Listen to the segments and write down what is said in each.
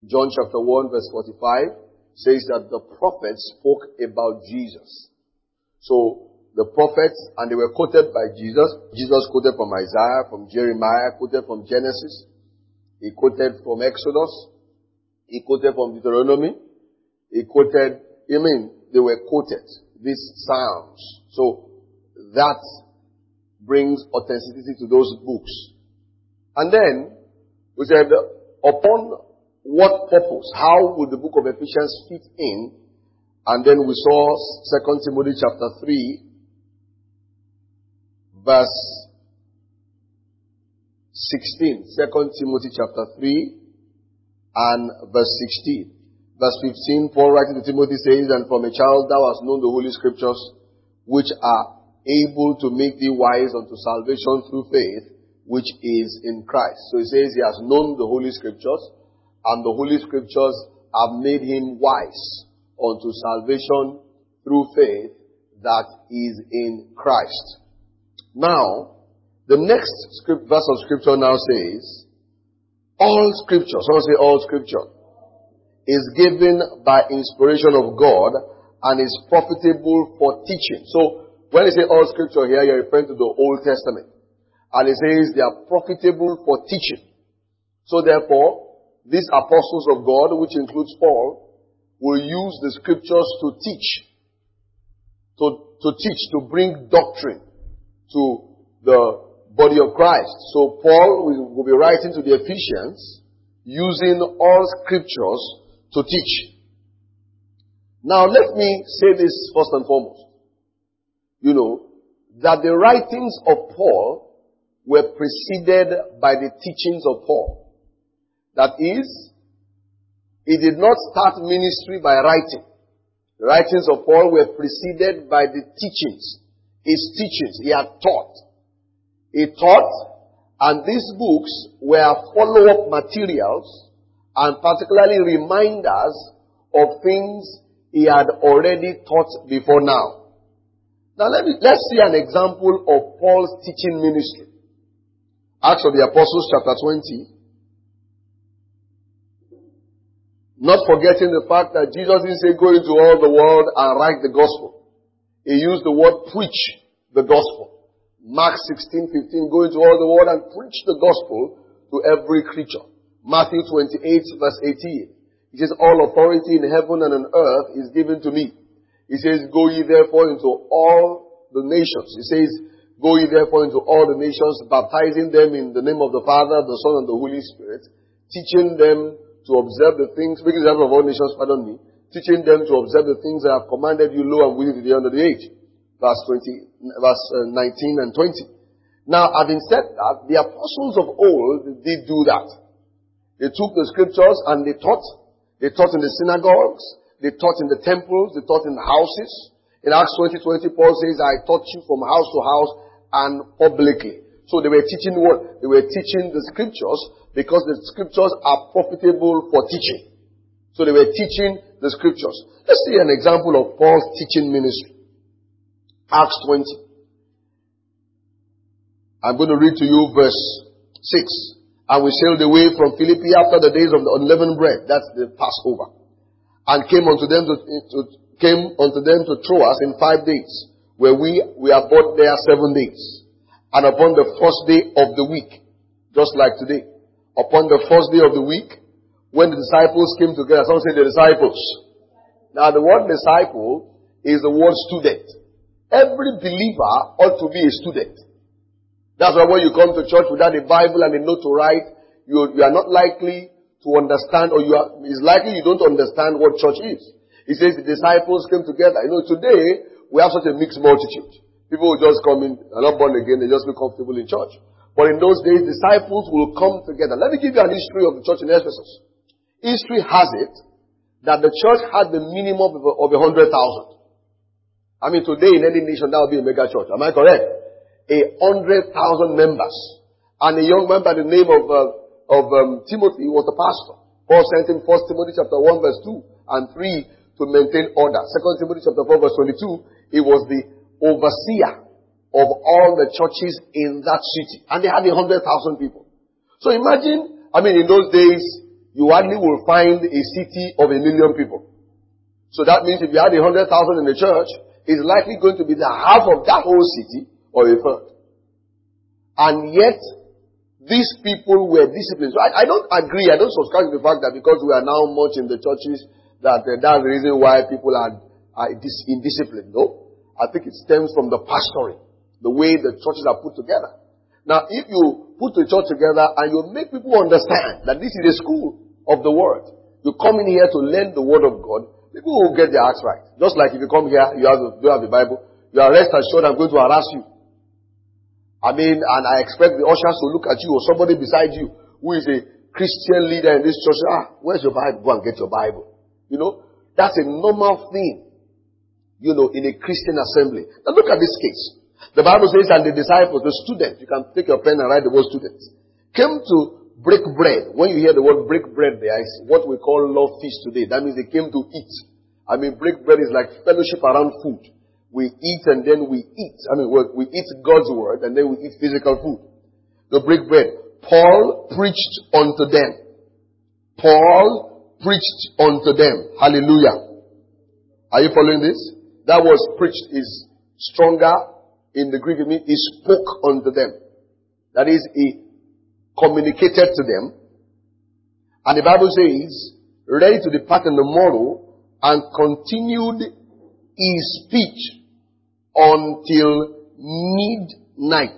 John chapter 1 verse 45 says that the prophets spoke about Jesus. So the prophets, and they were quoted by Jesus. Jesus quoted from Isaiah, from Jeremiah, quoted from Genesis. He quoted from Exodus. He quoted from Deuteronomy. He quoted, they were quoted, these Psalms. So that brings authenticity to those books. And then we said, upon what purpose? How would the book of Ephesians fit in? And then we saw 2 Timothy chapter 3, verse 16. 2 Timothy chapter 3 and verse 16. Verse 15, Paul writing to Timothy says, and from a child thou hast known the holy scriptures, which are able to make thee wise unto salvation through faith, which is in Christ. So he says he has known the holy scriptures, and the holy scriptures have made him wise unto salvation through faith that is in Christ. Now, the next verse of scripture now says, all scripture, someone say all scripture, is given by inspiration of God and is profitable for teaching. So, when they say all scripture here, you're referring to the Old Testament. And it says they are profitable for teaching. So therefore, these apostles of God, which includes Paul, will use the scriptures to teach. To bring doctrine to the body of Christ. So Paul will be writing to the Ephesians using all scriptures to teach. Now let me say this first and foremost. You know, that the writings of Paul were preceded by the teachings of Paul. That is, he did not start ministry by writing. The writings of Paul were preceded by the teachings. His teachings. He had taught. He taught, and these books were follow-up materials and particularly reminders of things he had already taught before now. Now let's see an example of Paul's teaching ministry. Acts of the Apostles chapter 20. Not forgetting the fact that Jesus didn't say go into all the world and write the gospel. He used the word preach the gospel. Mark 16:15, go into all the world and preach the gospel to every creature. Matthew 28 verse 18. He says, all authority in heaven and on earth is given to me. He says, go ye therefore into all the nations. He says, go ye therefore into all the nations, baptizing them in the name of the Father, the Son, and the Holy Spirit, teaching them to observe the things, speaking of all nations, teaching them to observe the things I have commanded you, lo, and with you to the end of the age. Verse 19 and 20. Now, having said that, the apostles of old did do that. They took the scriptures and they taught. They taught in the synagogues. They taught in the temples. They taught in the houses. In Acts 20:20, Paul says, I taught you from house to house and publicly. So they were teaching what? They were teaching the scriptures because the scriptures are profitable for teaching. So they were teaching the scriptures. Let's see an example of Paul's teaching ministry. Acts 20. I'm going to read to you verse 6. And we sailed away from Philippi after the days of the unleavened bread. That's the Passover. And came unto them to Troas in 5 days, where we abode there 7 days. And upon the first day of the week, just like today, upon the first day of the week, when the disciples came together, someone say the disciples. Now the word disciple is the word student. Every believer ought to be a student. That's why when you come to church without a Bible and a note to write, you are not likely to understand, or it's likely you don't understand what church is. He says the disciples came together. You know, today, we have such a mixed multitude. People will just come in, are not born again, they just feel comfortable in church. But in those days, disciples will come together. Let me give you an history of the church in Ephesus. History has it that the church had the minimum of 100,000. I mean, today in any nation, that would be a mega church. Am I correct? 100,000 members. And a young man by the name of Timothy was the pastor. Paul sent him 1 Timothy chapter 1 verse 2 and 3 to maintain order. 2 Timothy chapter 4 verse 22, he was the overseer of all the churches in that city. And they had 100,000 people. So imagine, I mean, in those days, you hardly will find a city of 1 million people. So that means if you had 100,000 in the church, it's likely going to be the half of that whole city or a third. And yet, these people were disciplined. So I don't agree, I don't subscribe to the fact that because we are now much in the churches, that's the reason why people are indisciplined. No. I think it stems from the pastoring, the way the churches are put together. Now, if you put the church together and you make people understand that this is a school of the word, you come in here to learn the word of God, people will get their acts right. Just like if you come here, you don't have the Bible, you are rest assured I'm going to harass you. And I expect the ushers to look at you or somebody beside you who is a Christian leader in this church. Where's your Bible? Go and get your Bible. That's a normal thing, in a Christian assembly. Now look at this case. The Bible says, and the disciples, the students, you can take your pen and write the word students, came to break bread. When you hear the word break bread there, it's what we call love feast today. That means they came to eat. Break bread is like fellowship around food. We eat and then we eat. We eat God's word and then we eat physical food. The break bread. Paul preached unto them. Paul preached unto them. Hallelujah. Are you following this? That word preached is stronger in the Greek. It means he spoke unto them. That is, he communicated to them. And the Bible says, ready to depart on the morrow, and continued his speech until midnight.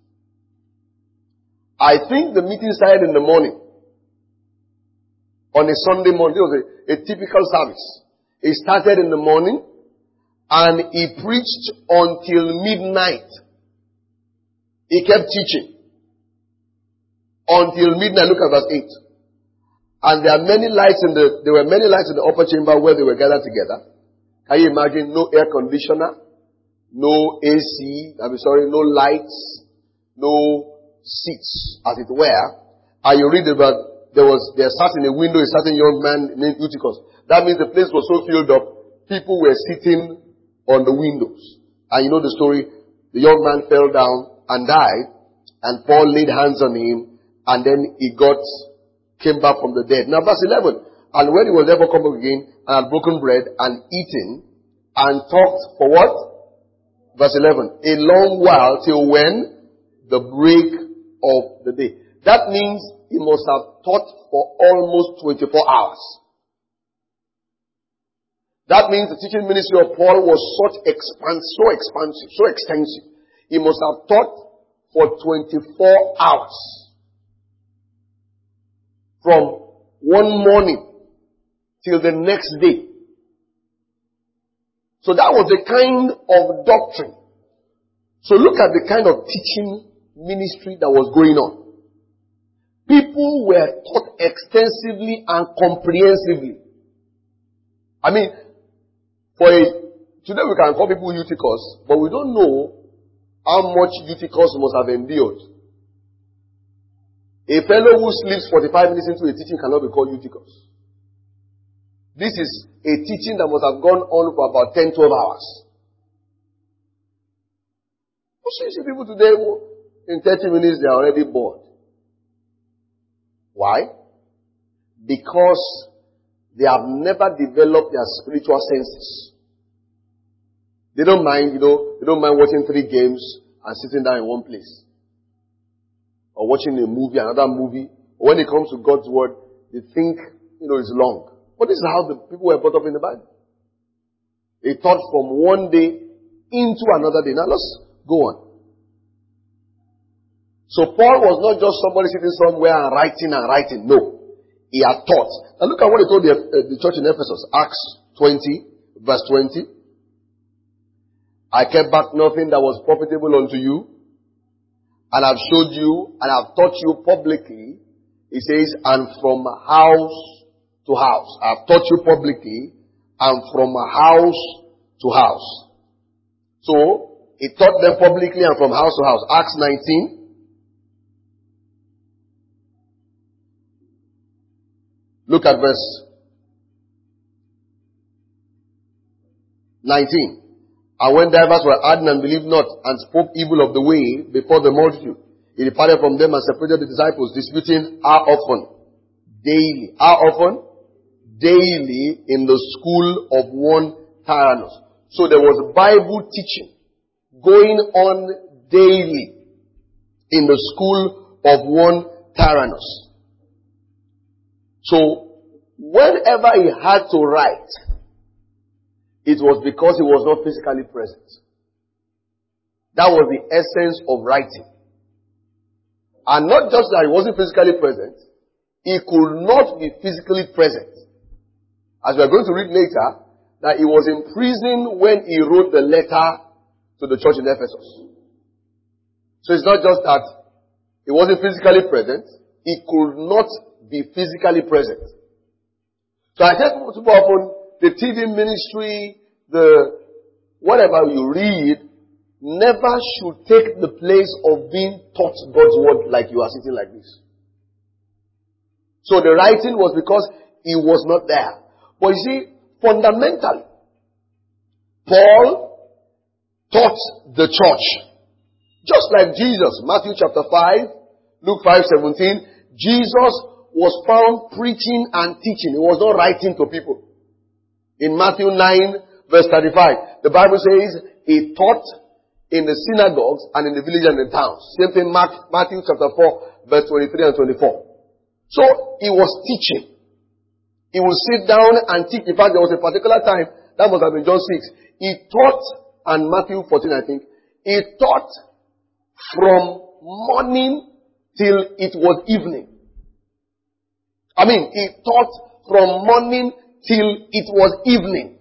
I think the meeting started in the morning. On a Sunday morning. It was a typical service. It started in the morning and he preached until midnight. He kept teaching until midnight. Look at verse 8. And there were many lights in the upper chamber where they were gathered together. Can you imagine? No air conditioner, no AC, no lights, no seats, as it were. And you read about there sat in a window a certain young man named Eutychus. That means the place was so filled up, people were sitting on the windows. And you know the story. The young man fell down and died, and Paul laid hands on him, and then he came back from the dead. Now verse 11. And when he was ever come up again, and had broken bread, and eaten, and talked for what? Verse 11. A long while, till when? The break of the day. That means he must have taught for almost 24 hours. That means the teaching ministry of Paul was so expansive, so extensive. He must have taught for 24 hours. From one morning till the next day. So that was the kind of doctrine. So look at the kind of teaching ministry that was going on. People were taught extensively and comprehensively. Today we can call people Eutychus, but we don't know how much Eutychus must have endured. A fellow who sleeps 45 minutes into a teaching cannot be called Eutychus. This is a teaching that must have gone on for about 10, 12 hours. You see people today who, in 30 minutes they are already bored. Why? Because they have never developed their spiritual senses. They don't mind, they don't mind watching 3 games and sitting down in one place. Or watching a movie, another movie. Or when it comes to God's word, they think, it's long. But this is how the people were brought up in the Bible. They taught from one day into another day. Now let's go on. So Paul was not just somebody sitting somewhere and writing. No. He had taught. Now look at what he told the church in Ephesus. Acts 20, verse 20. I kept back nothing that was profitable unto you, and I've showed you, and I've taught you publicly. He says, and from house to house. I've taught you publicly, and from house to house. So, he taught them publicly and from house to house. Acts 19. Look at verse 19. And when divers were ardent and believed not, and spoke evil of the way before the multitude, he departed from them and separated the disciples, disputing how often Daily. How often? Daily in the school of one Tyrannus. So there was Bible teaching going on daily in the school of one Tyrannus. So whenever he had to write, it was because he was not physically present. That was the essence of writing. And not just that he wasn't physically present, he could not be physically present. As we are going to read later, that he was in prison when he wrote the letter to the church in Ephesus. So it's not just that he wasn't physically present, he could not be physically present. So I tell people often, the TV ministry, the whatever you read, never should take the place of being taught God's word like you are sitting like this. So the writing was because he was not there. But you see, fundamentally, Paul taught the church. Just like Jesus, Matthew chapter 5, Luke 5:17, Jesus was found preaching and teaching. He was not writing to people. In Matthew 9 verse 35, the Bible says he taught in the synagogues and in the villages and the towns. Same thing Matthew chapter 4 verse 23 and 24. So he was teaching. He would sit down and teach. In fact, there was a particular time, that must have been John 6. He taught, and Matthew 14 I think, he taught from morning till it was evening. He taught from morning till it was evening.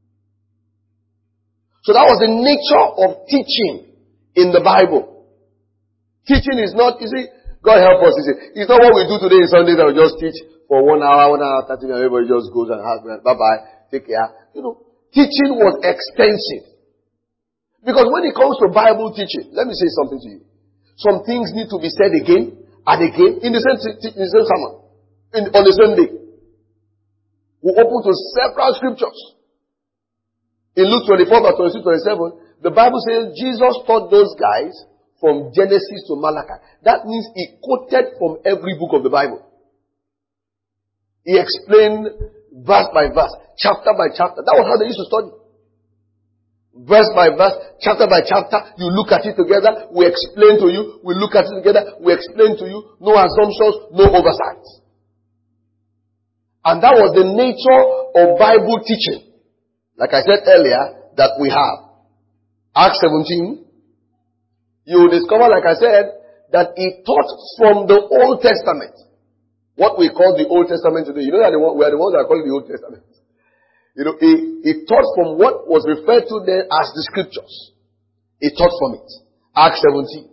So that was the nature of teaching in the Bible. Teaching is not, you see, God help us, you see, it's not what we do today in Sundays that we just teach for 1 hour, 30 minutes, everybody just goes and has, bye-bye, take care. Teaching was extensive. Because when it comes to Bible teaching, let me say something to you. Some things need to be said again and again in the same sermon, on the same day. We open to several scriptures. In Luke 24, verse 26, 27, the Bible says Jesus taught those guys from Genesis to Malachi. That means he quoted from every book of the Bible. He explained verse by verse, chapter by chapter. That was how they used to study. Verse by verse, chapter by chapter, you look at it together, we explain to you, we look at it together, we explain to you, no assumptions, no oversights. And that was the nature of Bible teaching. Like I said earlier, that we have. Acts 17, you will discover, like I said, that he taught from the Old Testament. What we call the Old Testament today. You know that we are the ones that call it the Old Testament. He taught from what was referred to then as the scriptures. He taught from it. Acts 17.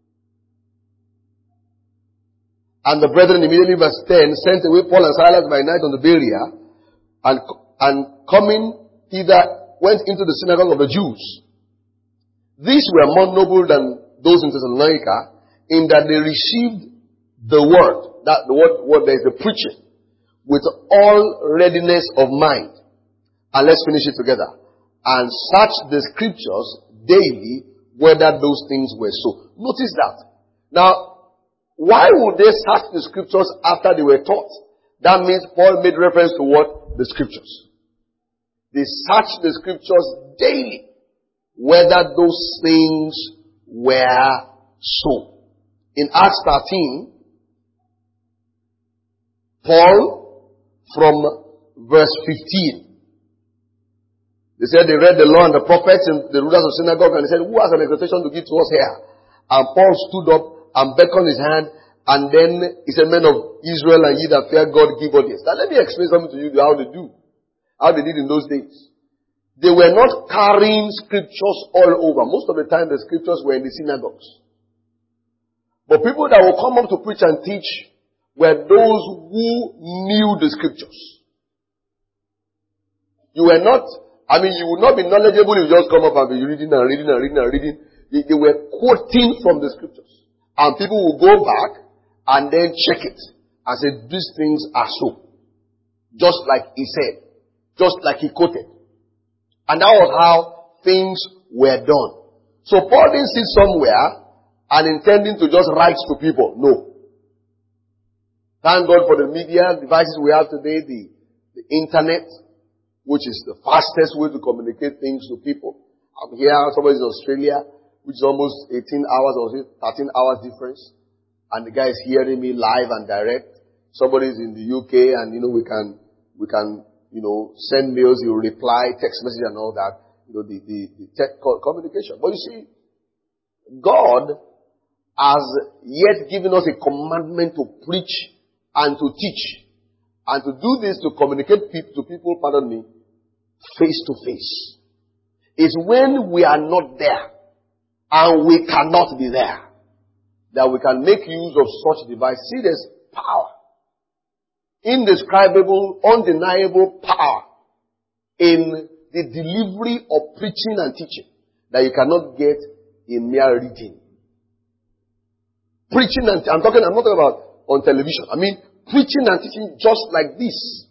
And the brethren immediately, verse 10, sent away Paul and Silas by night on the Berea, and coming thither, went into the synagogue of the Jews. These were more noble than those in Thessalonica, in that they received the word. That the word there is the preaching, with all readiness of mind. And let's finish it together. And search the scriptures daily whether those things were so. Notice that. Now, why would they search the scriptures after they were taught? That means Paul made reference to what? The scriptures. They search the scriptures daily whether those things were so. In Acts 13, Paul, from verse 15. They said they read the law and the prophets and the rulers of synagogue, and they said, who has an exhortation to give to us here? And Paul stood up and beckoned his hand, and then he said, men of Israel and ye that fear God, give audience. Now let me explain something to you how they did in those days. They were not carrying scriptures all over. Most of the time the scriptures were in the synagogues. But people that will come up to preach and teach were those who knew the scriptures. You were not, you would not be knowledgeable if you just come up and be reading. They were quoting from the scriptures. And people will go back and then check it and say, these things are so. Just like he said. Just like he quoted. And that was how things were done. So Paul didn't sit somewhere and intending to just write to people. No. Thank God for the media devices we have today, the internet, which is the fastest way to communicate things to people. I'm here, somebody's in Australia, which is almost 18 hours or 13 hours difference. And the guy is hearing me live and direct. Somebody's in the UK and, we can, send mails, you reply, text message and all that. The tech communication. But you see, God has yet given us a commandment to preach and to teach. And to do this, to communicate to people, face to face. It's when we are not there and we cannot be there that we can make use of such device. See, there's power. Indescribable, undeniable power in the delivery of preaching and teaching that you cannot get in mere reading. Preaching and, I'm not talking about on television. I mean, preaching and teaching just like this.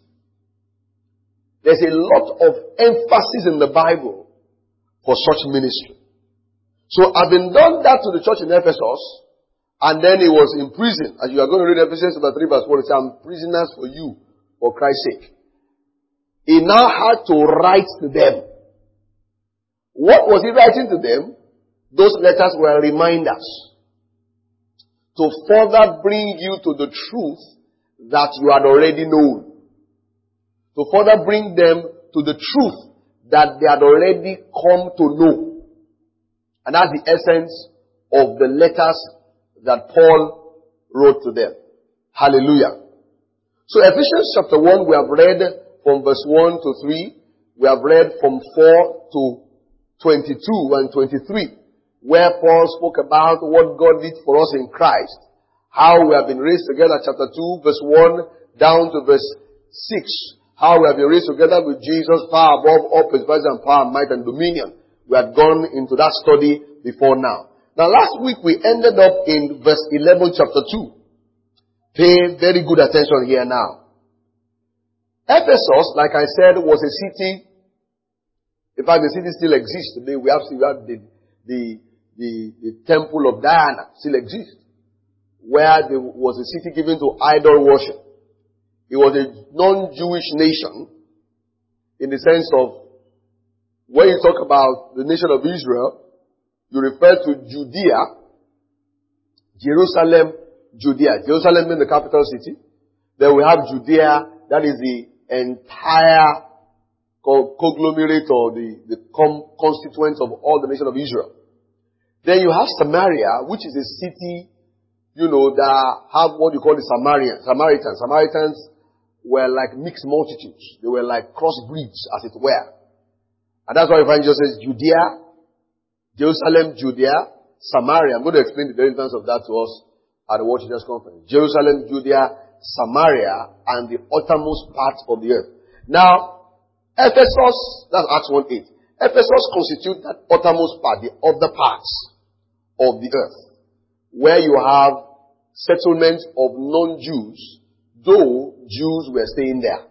There's a lot of emphasis in the Bible for such ministry. So I've been done that to the church in Ephesus, and then he was in prison. As you are going to read Ephesians chapter 3 verse 4, it says, I'm prisoners for you, for Christ's sake. He now had to write to them. What was he writing to them? Those letters were reminders to further bring you to the truth that you had already known. To further bring them to the truth that they had already come to know. And that's the essence of the letters that Paul wrote to them. Hallelujah. So Ephesians chapter 1, we have read from verse 1 to 3. We have read from 4 to 22 and 23, where Paul spoke about what God did for us in Christ. How we have been raised together, chapter 2, verse 1, down to verse 6. How we have been raised together with Jesus, far above all principalities and power, might and dominion. We had gone into that study before now. Now last week we ended up in verse 11, chapter 2. Pay very good attention here now. Ephesus, like I said, was a city. In fact, the city still exists today. We have the temple of Diana still exists, where there was a city given to idol worship. It was a non-Jewish nation in the sense of when you talk about the nation of Israel, you refer to Judea, Jerusalem, Judea. Jerusalem being the capital city. Then we have Judea, that is the entire conglomerate or the constituents of all the nation of Israel. Then you have Samaria, which is a city, that have what you call the Samaritans. Samaritans were like mixed multitudes. They were like crossbreeds, as it were. And that's why you find Jesus says Judea, Jerusalem, Judea, Samaria. I'm going to explain the derivative of that to us at the World Churches Conference. Jerusalem, Judea, Samaria, and the uttermost part of the earth. Now, Ephesus, that's Acts 1:8. Ephesus constitutes that uttermost part, the other parts of the earth, where you have settlements of non-Jews, though Jews were staying there.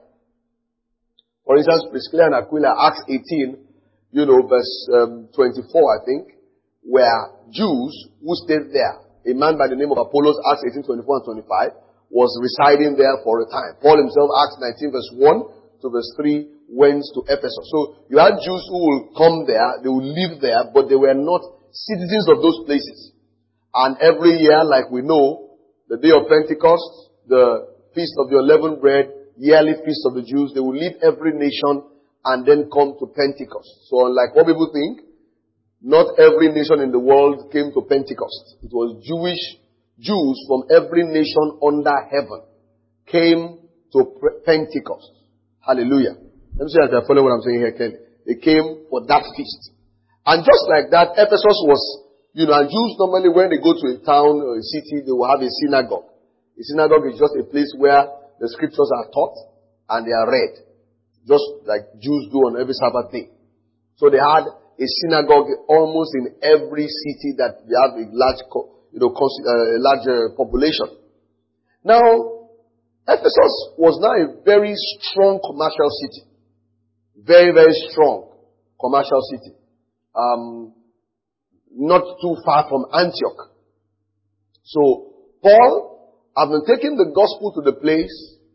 For instance, Priscilla and Aquila, Acts 18, verse 24, I think, were Jews who stayed there. A man by the name of Apollos, Acts 18, 24 and 25, was residing there for a time. Paul himself, Acts 19, verse 1 to verse 3, went to Ephesus. So you had Jews who will come there, they will live there, but they were not citizens of those places. And every year, like we know, the day of Pentecost, the feast of the unleavened bread, yearly feast of the Jews, they will leave every nation and then come to Pentecost. So unlike what people think, not every nation in the world came to Pentecost. It was Jews from every nation under heaven came to Pentecost. Hallelujah. Let me see if you're following what I'm saying here, Kelly. They came for that feast. And just like that, Ephesus was, and Jews normally when they go to a town or a city, they will have a synagogue. A synagogue is just a place where the scriptures are taught and they are read. Just like Jews do on every Sabbath day. So they had a synagogue almost in every city that they have a large, population. Now, Ephesus was now a very strong commercial city. Very, very strong commercial city. Not too far from Antioch. So, Paul I've been taking the gospel to the place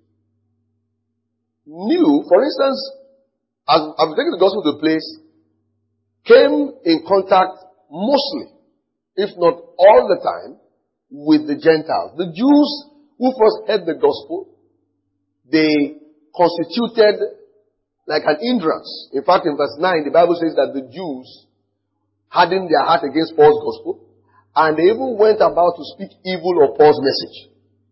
new. For instance, I've been taking the gospel to the place, came in contact mostly, if not all the time, with the Gentiles. The Jews who first heard the gospel, they constituted like an hindrance. In fact, in verse 9, the Bible says that the Jews hardened their heart against Paul's gospel, and they even went about to speak evil of Paul's message.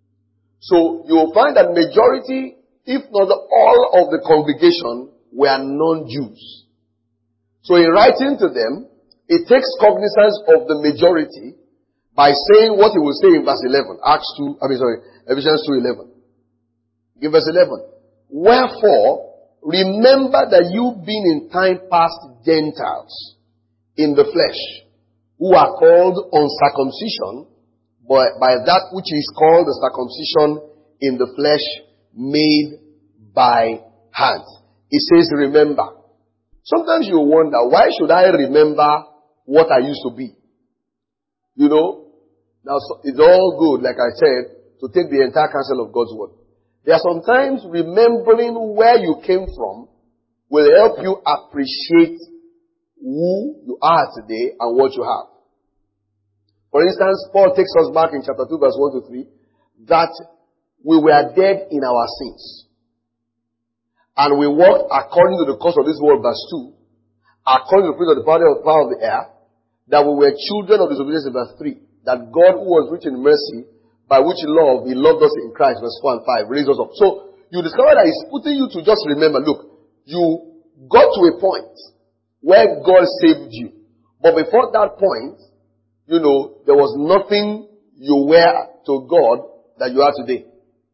So you will find that majority, if not all of the congregation, were non-Jews. So in writing to them, it takes cognizance of the majority by saying what he will say in verse 11. Ephesians 2:11. In verse 11. Wherefore, remember that you being in time past Gentiles in the flesh, who are called uncircumcision, but by that which is called the circumcision in the flesh made by hands. It says remember. Sometimes you wonder, why should I remember what I used to be? You know, now it's all good, like I said, to take the entire counsel of God's word. There are sometimes remembering where you came from will help you appreciate who you are today and what you have. For instance, Paul takes us back in chapter 2 verse 1 to 3 that we were dead in our sins. And we walked according to the course of this world, verse 2, according to the prince of the power of the air, that we were children of disobedience in verse 3. That God, who was rich in mercy, by which love, He loved us in Christ, verse 4 and 5, raised us up. So, you discover that He's putting you to just remember, look, you got to a point where God saved you. But before that point, you know, there was nothing you were to God that you are today.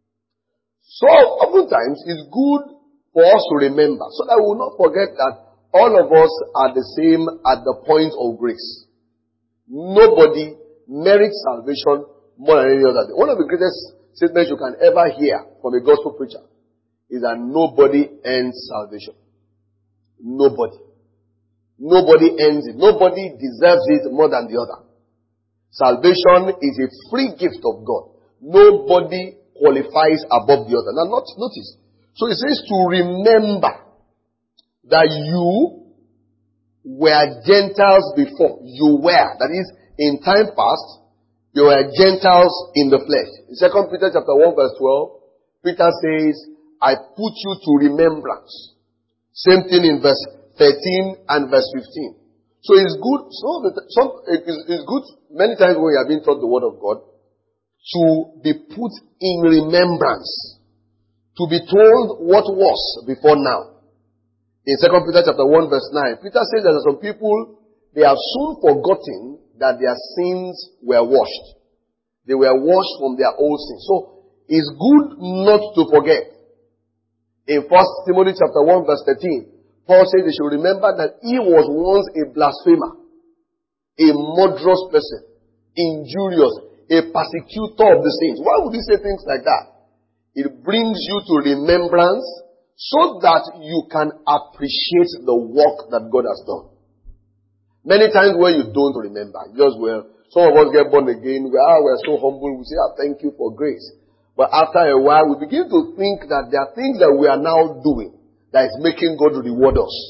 So, oftentimes, it's good for us to remember, so that we will not forget that all of us are the same at the point of grace. Nobody merits salvation more than any other. One of the greatest statements you can ever hear from a gospel preacher is that nobody earns salvation. Nobody. Nobody earns it. Nobody deserves it more than the other. Salvation is a free gift of God. Nobody qualifies above the other. Now notice. So it says to remember that you were Gentiles before. You were. That is, in time past, you were Gentiles in the flesh. In 2 Peter chapter 1 verse 12, Peter says, I put you to remembrance. Same thing in verse 13 and verse 15. So it's good, it's good many times when you are being taught the word of God, to be put in remembrance. To be told what was before now. In 2 Peter chapter 1 verse 9, Peter says that some people, they have soon forgotten that their sins were washed. They were washed from their old sins. So, it's good not to forget. In 1 Timothy chapter 1 verse 13, Paul says they should remember that he was once a blasphemer, a murderous person, injurious, a persecutor of the saints. Why would he say things like that? It brings you to remembrance so that you can appreciate the work that God has done. Many times when you don't remember, some of us get born again, we're so humble, we say, thank you for grace. But after a while, we begin to think that there are things that we are now doing that is making God reward us.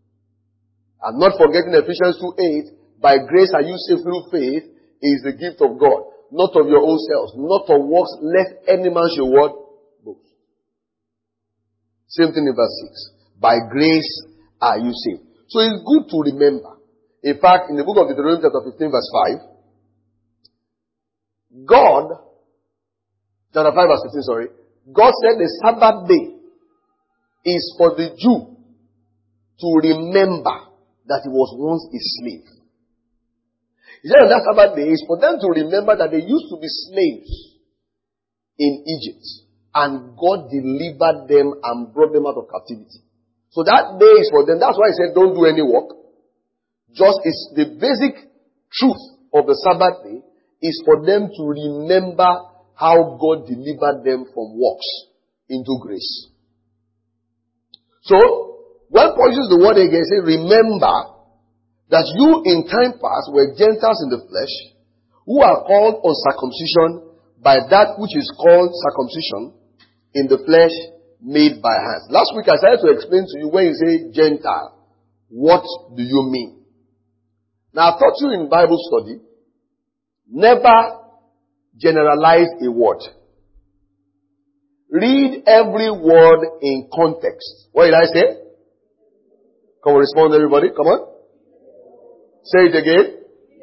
And not forgetting Ephesians 2:8, by grace are you saved through faith, is the gift of God, not of your own selves, not of works, lest any man should what? Boast. Same thing in verse 6. By grace are you saved. So it's good to remember. In fact, in the book of Deuteronomy chapter 15 verse 5, God said the Sabbath day is for the Jew to remember that he was once a slave. He said that Sabbath day is for them to remember that they used to be slaves in Egypt. And God delivered them and brought them out of captivity. So that day is for them. That's why he said don't do any work. Just is the basic truth of the Sabbath day is for them to remember how God delivered them from works into grace. So, when Paul uses the word again, he says, remember that you in time past were Gentiles in the flesh, who are called uncircumcision by that which is called circumcision in the flesh made by hands. Last week I started to explain to you when you say Gentile, what do you mean? Now I taught you in Bible study, never generalize a word. Read every word in context. What did I say? Come on, respond everybody. Come on. Say it again.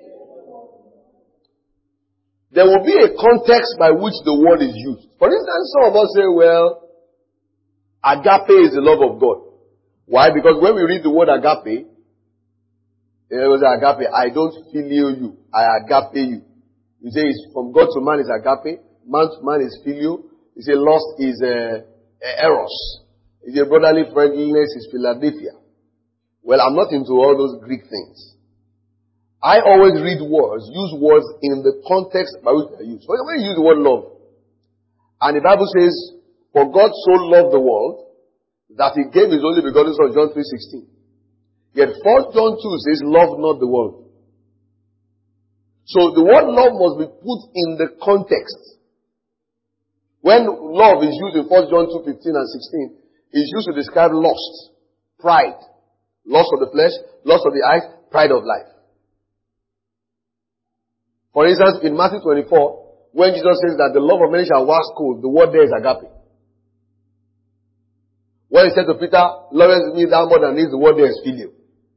There will be a context by which the word is used. For instance, some of us say, well, agape is the love of God. Why? Because when we read the word agape, it was agape. I don't filial you. I agape you. You say it's from God to man is agape. Man to man is filial. You say lust is eros. You say brotherly friendliness is Philadelphia. Well, I'm not into all those Greek things. I always read words, use words in the context by which they are used. When you use the word love, and the Bible says, for God so loved the world that he gave his only begotten son, John 3:16. Yet 1 John 2 says, love not the world. So the word love must be put in the context. When love is used in 1 John 2:15 and 16, it's used to describe lust, pride, lust of the flesh, lust of the eyes, pride of life. For instance, in Matthew 24, when Jesus says that the love of many shall wax cold, the word there is agape. When he said to Peter, lovest me thou more than this, the word there is filial.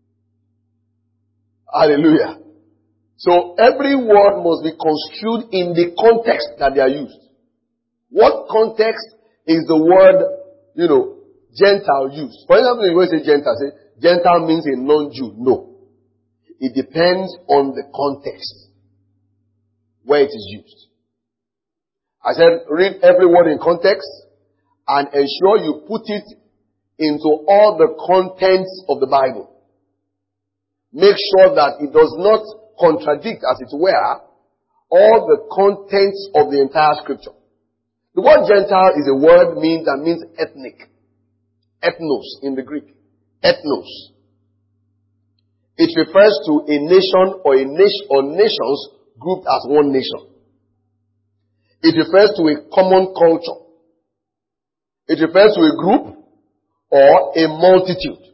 Hallelujah. So every word must be construed in the context that they are used. What context is the word, Gentile used? For example, when you say Gentile, say Gentile means a non-Jew. No. It depends on the context where it is used. I said, read every word in context and ensure you put it into all the contents of the Bible. Make sure that it does not contradict, as it were, all the contents of the entire scripture. The word Gentile is a word that means ethnic. Ethnos in the Greek. Ethnos. It refers to a nation or nations grouped as one nation. It refers to a common culture. It refers to a group or a multitude.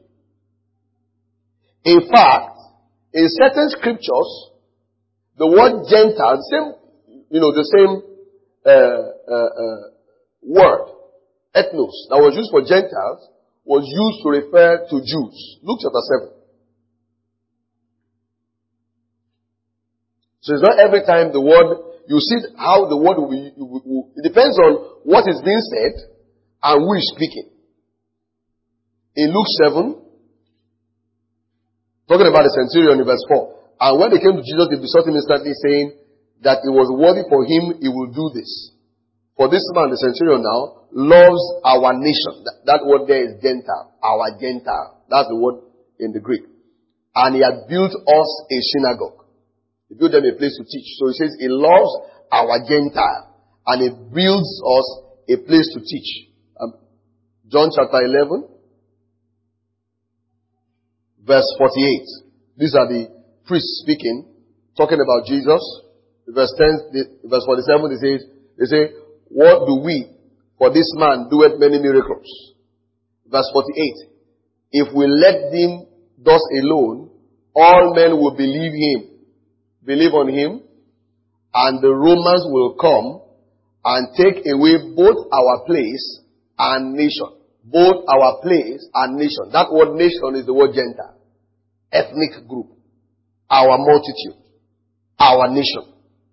In fact, in certain scriptures, the word Gentile, the same word, ethnos, that was used for Gentiles, was used to refer to Jews. Luke chapter 7. So it's not every time the word, you see how the word will be, it depends on what is being said and who is speaking. In Luke 7, talking about the centurion in verse 4, and when they came to Jesus, they besought him instantly, saying that it was worthy for him, he will do this. For this man, the centurion now, loves our nation. That word there is Gentile. Our Gentile. That's the word in the Greek. And he had built us a synagogue. He built them a place to teach. So he says he loves our Gentile. And he builds us a place to teach. John chapter 11. Verse 48. These are the priests speaking. Talking about Jesus. Verse 47 they say, what do we, for this man doeth many miracles. Verse 48. If we let him thus alone, all men will believe on him, and the Romans will come and take away both our place and nation. Both our place and nation. That word nation is the word Gentile. Ethnic group. Our multitude. Our nation.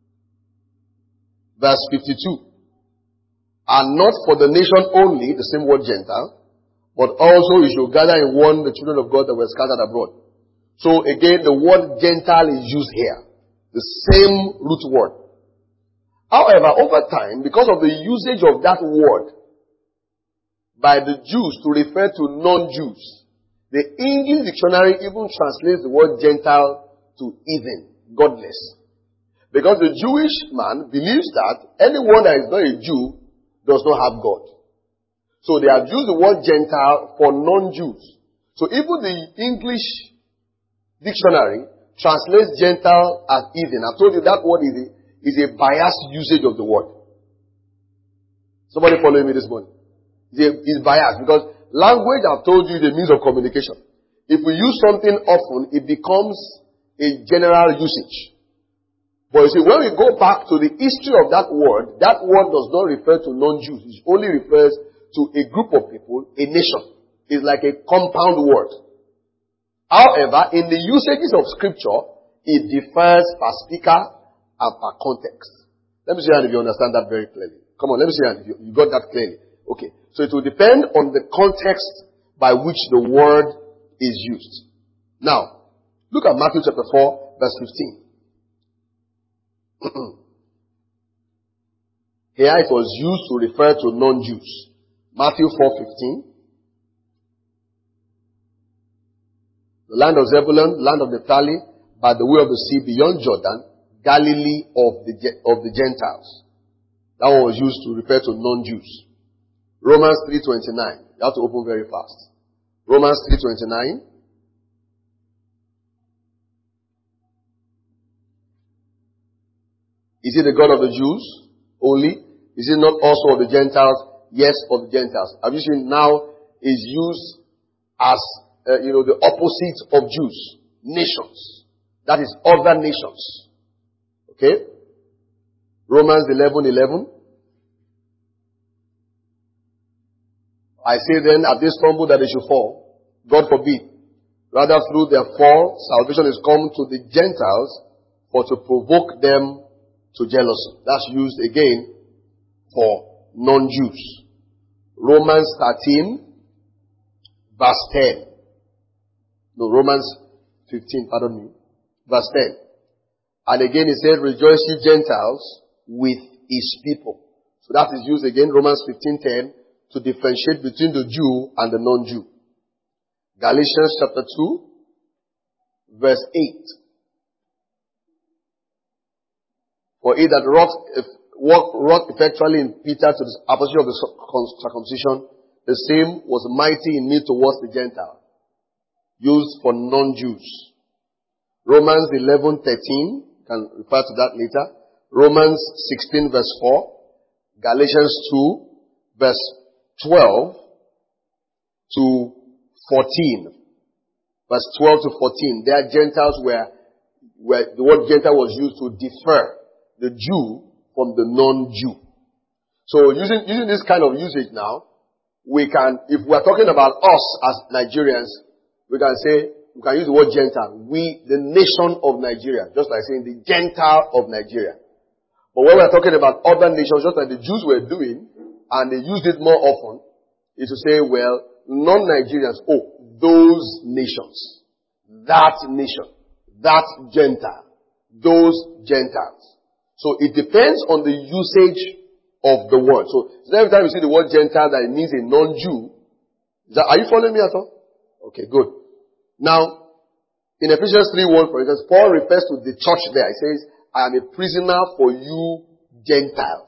Verse 52. And not for the nation only, the same word Gentile, but also you should gather in one the children of God that were scattered abroad. So again, the word Gentile is used here. The same root word. However, over time, because of the usage of that word by the Jews to refer to non-Jews, the English dictionary even translates the word Gentile to heathen, godless. Because the Jewish man believes that anyone that is not a Jew does not have God. So they have used the word Gentile for non-Jews. So even the English dictionary translates Gentile as heathen. I've told you that word is a biased usage of the word. Somebody following me this morning? It's biased because language, I've told you, is a means of communication. If we use something often, it becomes a general usage. But you see, when we go back to the history of that word does not refer to non-Jews. It only refers to a group of people, a nation. It's like a compound word. However, in the usages of scripture, it differs per speaker and per context. Let me see if you understand that very clearly. Come on, let me see if you got that clearly. Okay. So it will depend on the context by which the word is used. Now, look at Matthew chapter 4, verse 15. Here it was used to refer to non-Jews. Matthew 4:15. The land of Zebulun, land of Naphtali, by the way of the sea beyond Jordan, Galilee of the Gentiles. That one was used to refer to non-Jews. Romans 3:29. You have to open very fast. Romans 3:29. Is it the God of the Jews only? Is it not also of the Gentiles? Yes, of the Gentiles. Have you seen now is used as, the opposite of Jews. Nations. That is other nations. Okay? Romans 11:11. I say then, have they stumbled that they should fall? God forbid. Rather through their fall, salvation is come to the Gentiles for to provoke them to jealousy. That's used again for non-Jews. Romans 13, verse 10. No, Romans 15, pardon me. Verse 10. And again it said, rejoice ye Gentiles with his people. So that is used again, Romans 15:10, to differentiate between the Jew and the non-Jew. Galatians chapter 2, verse 8. For he that wrought effectually in Peter to the apostle of the circumcision, the same was mighty in me towards the Gentile. Used for non-Jews. Romans 11:13, can refer to that later. Romans 16 verse 4. Galatians 2 verse 12 to 14. Verse 12 to 14. There Gentiles where the word Gentile was used to differ the Jew from the non-Jew. So using this kind of usage now, we can, if we are talking about us as Nigerians, we can use the word Gentile. We, the nation of Nigeria, just like saying the Gentile of Nigeria. But when we are talking about other nations, just like the Jews were doing, and they used it more often, is to say, well, non-Nigerians, those nations, that nation, that Gentile, those Gentiles. So it depends on the usage of the word. So every time you see the word Gentile, that it means a non-Jew. Are you following me at all? Okay, good. Now, in Ephesians 3:1, for instance, Paul refers to the church there. He says, I am a prisoner for you Gentiles,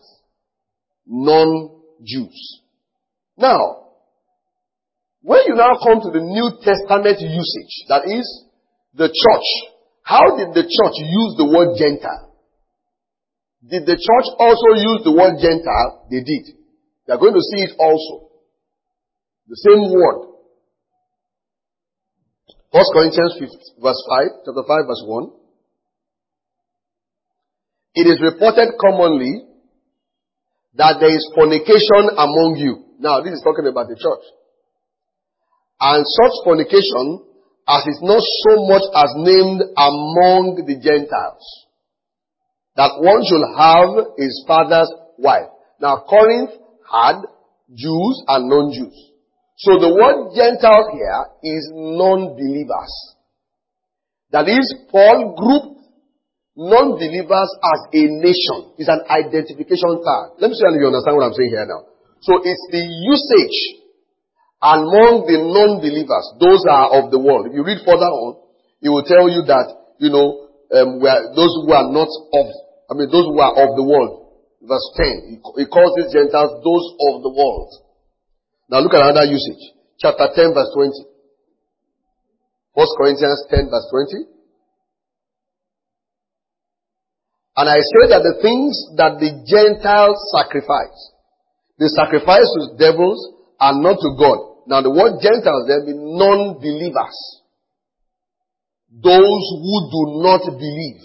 non-Jews. Now, when you now come to the New Testament usage, that is, the church, how did the church use the word Gentile? Did the church also use the word Gentile? They did. They are going to see it also. The same word. 1 Corinthians 5, verse 5, chapter 5, verse 1. It is reported commonly that there is fornication among you. Now, this is talking about the church. And such fornication as is not so much as named among the Gentiles, that one should have his father's wife. Now, Corinth had Jews and non-Jews. So the word Gentile here is non-believers. That is, Paul grouped non-believers as a nation. It's an identification tag. Let me see if you understand what I'm saying here now. So it's the usage among the non-believers. Those are of the world. If you read further on, it will tell you that, those who are not of, those who are of the world. Verse 10. He calls these Gentiles those of the world. Now look at another usage. Chapter 10 verse 20. 1 Corinthians 10 verse 20. And I say that the things that the Gentiles sacrifice. They sacrifice to devils and not to God. Now the word Gentiles there means non-believers. Those who do not believe.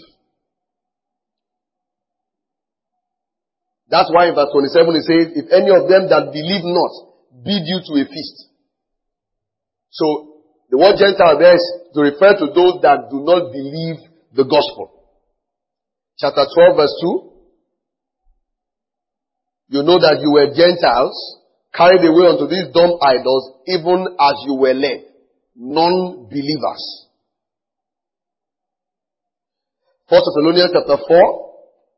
That's why in verse 27 it says, if any of them that believe not bid you to a feast. So the word Gentile there is to refer to those that do not believe the gospel. Chapter 12 verse 2. You know that you were Gentiles, carried away unto these dumb idols, even as you were led. Non-believers. 1 Thessalonians chapter 4.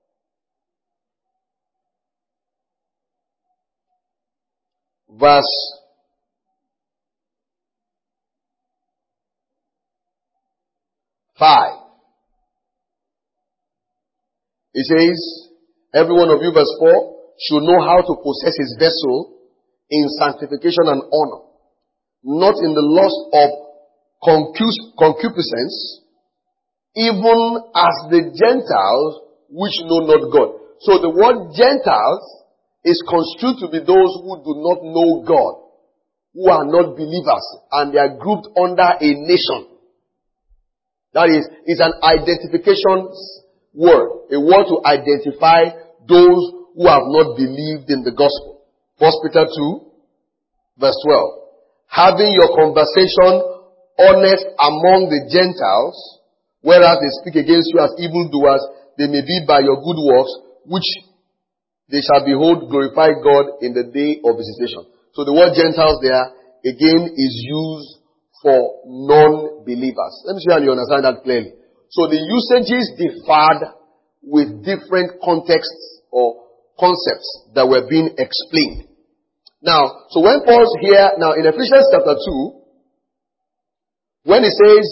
Verse 5. It says, every one of you, verse 4, should know how to possess his vessel in sanctification and honor, not in the lust of concupiscence, even as the Gentiles which know not God. So the word Gentiles is construed to be those who do not know God, who are not believers, and they are grouped under a nation. That is, it's an identification word, a word to identify those who have not believed in the gospel. 1 Peter 2, verse 12. Having your conversation honest among the Gentiles, whereas they speak against you as evildoers, they may be by your good works, which they shall behold glorify God in the day of visitation. So the word Gentiles there, again, is used for non-believers. Let me see how you understand that clearly. So the usages differed with different contexts or concepts that were being explained. Now, so when Paul's here, now in Ephesians chapter 2, when he says,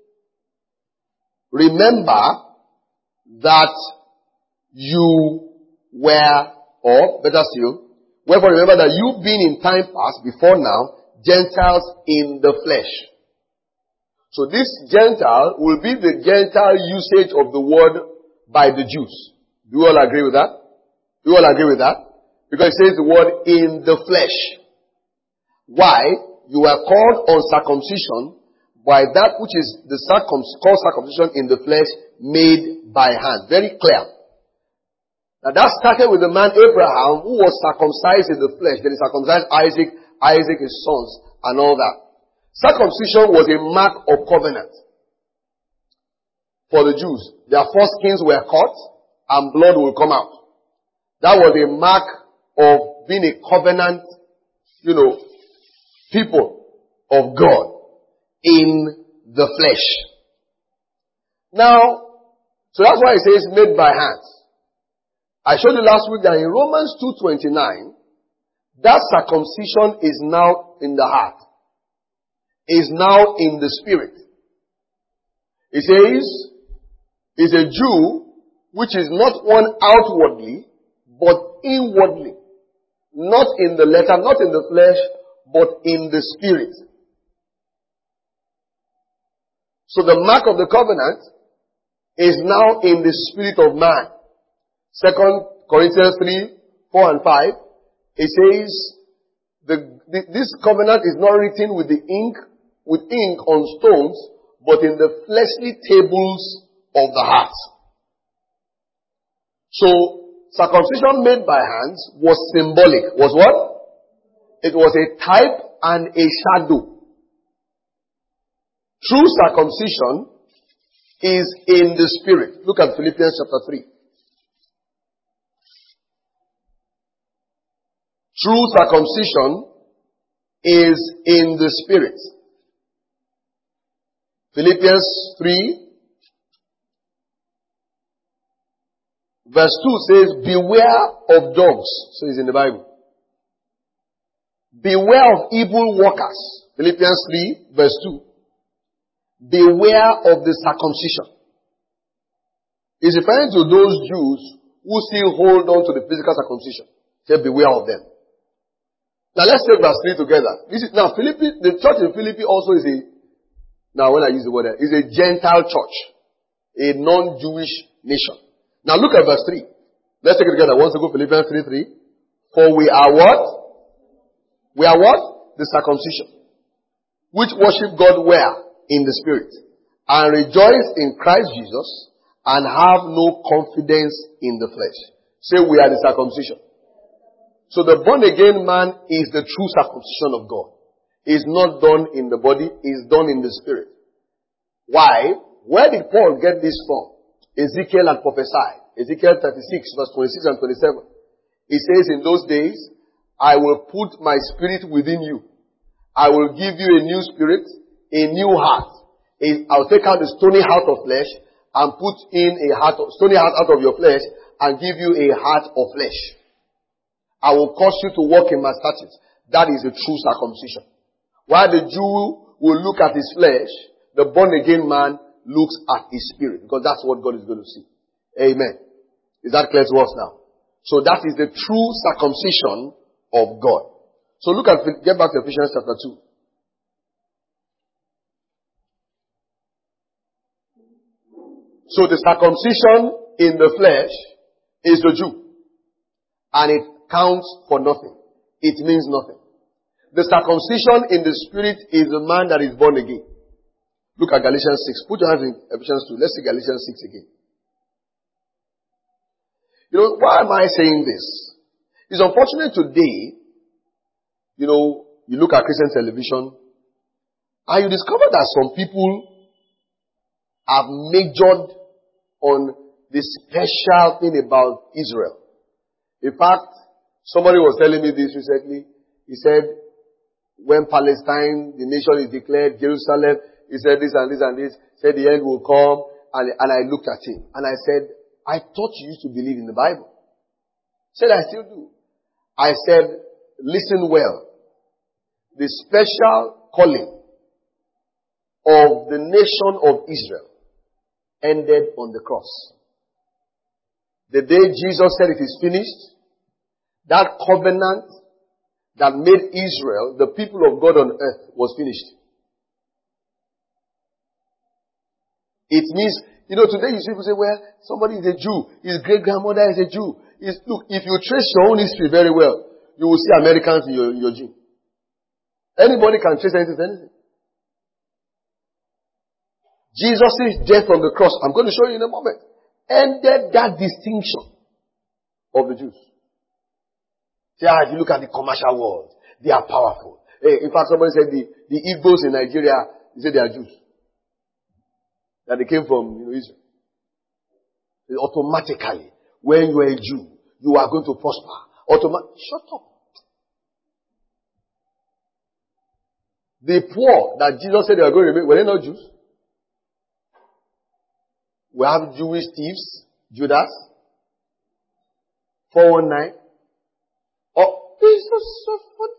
remember that you were, or better still, wherefore remember that you being in time past, before now, Gentiles in the flesh. So this Gentile will be the Gentile usage of the word by the Jews. Do you all agree with that? Do you all agree with that? Because it says the word in the flesh. Why? You are called uncircumcision by that which is called circumcision in the flesh made by hand. Very clear. Now that started with the man Abraham who was circumcised in the flesh. Then he circumcised Isaac his sons and all that. Circumcision was a mark of covenant for the Jews. Their foreskins were cut and blood will come out. That was a mark of being a covenant, people of God in the flesh. Now, so that's why it says made by hands. I showed you last week that in Romans 2:29, that circumcision is now in the heart. Is now in the spirit. It says, is a Jew which is not one outwardly, but inwardly. Not in the letter, not in the flesh, but in the spirit. So the mark of the covenant is now in the spirit of man. 2 Corinthians 3, 4 and 5. It says, this covenant is not written with ink on stones, but in the fleshly tables of the heart. So, circumcision made by hands was symbolic. Was what? It was a type and a shadow. True circumcision is in the spirit. Look at Philippians chapter 3. True circumcision is in the spirit. Philippians 3 verse 2 says, beware of dogs. So it's in the Bible. Beware of evil workers. Philippians 3 verse 2. Beware of the circumcision. It's referring to those Jews who still hold on to the physical circumcision. Say, beware of them. Now let's take verse 3 together. The church in Philippi also is when I use the word there, is a Gentile church. A non-Jewish nation. Now look at verse 3. Let's take it together. Once ago, Philippians 3:3. For we are what? We are what? The circumcision. Which worship God where? In the Spirit. And rejoice in Christ Jesus and have no confidence in the flesh. Say we are the circumcision. So the born again man is the true circumcision of God. It's not done in the body, it's done in the Spirit. Why? Where did Paul get this from? Ezekiel had prophesied. Ezekiel 36 verse 26 and 27. He says, in those days, I will put my spirit within you. I will give you a new spirit, a new heart. I'll take out the stony heart of flesh and put in stony heart out of your flesh and give you a heart of flesh. I will cause you to walk in my statutes. That is the true circumcision. While the Jew will look at his flesh, the born again man looks at his spirit, because that's what God is going to see. Amen. Is that clear to us now? So that is the true circumcision of God. So get back to Ephesians chapter 2. So the circumcision in the flesh is the Jew. And it counts for nothing. It means nothing. The circumcision in the spirit is the man that is born again. Look at Galatians 6. Put your hands in Ephesians 2. Let's see Galatians 6 again. You know, why am I saying this? It's unfortunate today, you look at Christian television and you discover that some people have majored on the special thing about Israel. In fact, somebody was telling me this recently. He said, when Palestine, the nation is declared, Jerusalem, he said this and this and this, said the end will come, and I looked at him, and I said, I thought you used to believe in the Bible. He said, I still do. I said, listen well. The special calling of the nation of Israel ended on the cross. The day Jesus said it is finished, that covenant that made Israel the people of God on earth was finished. It means, today you see people say, well, somebody is a Jew. His great-grandmother is a Jew. Look, if you trace your own history very well, you will see Americans in your gene. Anybody can trace anything. Jesus' death on the cross, I'm going to show you in a moment, ended that distinction of the Jews. If you look at the commercial world, they are powerful. In fact, somebody said the Igbos in Nigeria, they say they are Jews. That they came from Israel. Automatically, when you are a Jew, you are going to prosper. Shut up. The poor that Jesus said they are going to remain, were they not Jews? We have Jewish thieves, Judas, 419. Oh, this is so funny.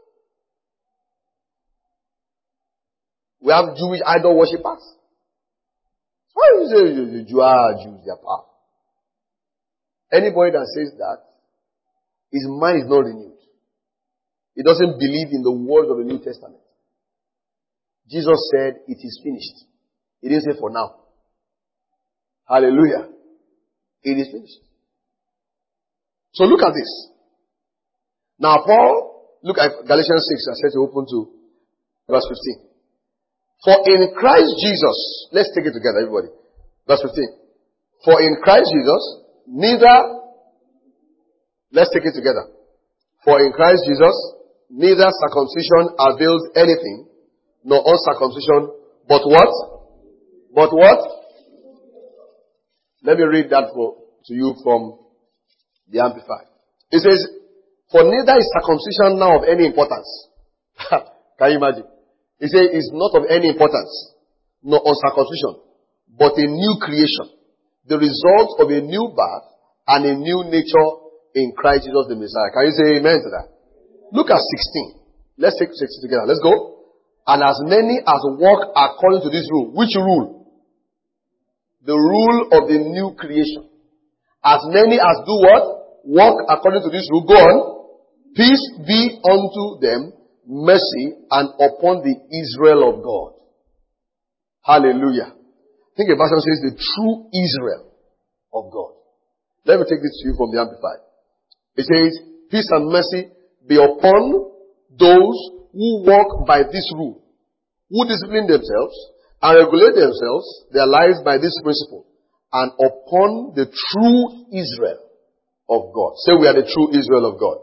We have Jewish idol worshippers. Why do you say the Jews, they are powerful? Anybody that says that, his mind is not renewed. He doesn't believe in the words of the New Testament. Jesus said, it is finished. He didn't say for now. Hallelujah. It is finished. So look at this. Now Paul, look at Galatians 6. I said to open to verse 15. For in Christ Jesus, let's take it together everybody. Verse 15. For in Christ Jesus, let's take it together. For in Christ Jesus, neither circumcision avails anything, nor uncircumcision, but what? But what? Let me read that to you from the Amplified. It says, for neither is circumcision now of any importance. Can you imagine? It says it's not of any importance, nor uncircumcision, but a new creation, the result of a new birth and a new nature in Christ Jesus the Messiah. Can you say amen to that? Look at 16. Let's take 16 together. Let's go. And as many as walk according to this rule. Which rule? The rule of the new creation. As many as do what? Walk according to this rule. Go on. Peace be unto them, mercy, and upon the Israel of God. Hallelujah. I think a version says the true Israel of God. Let me take this to you from the Amplified. It says, peace and mercy be upon those who walk by this rule, who discipline themselves and regulate themselves, their lives by this principle, and upon the true Israel of God. Say we are the true Israel of God.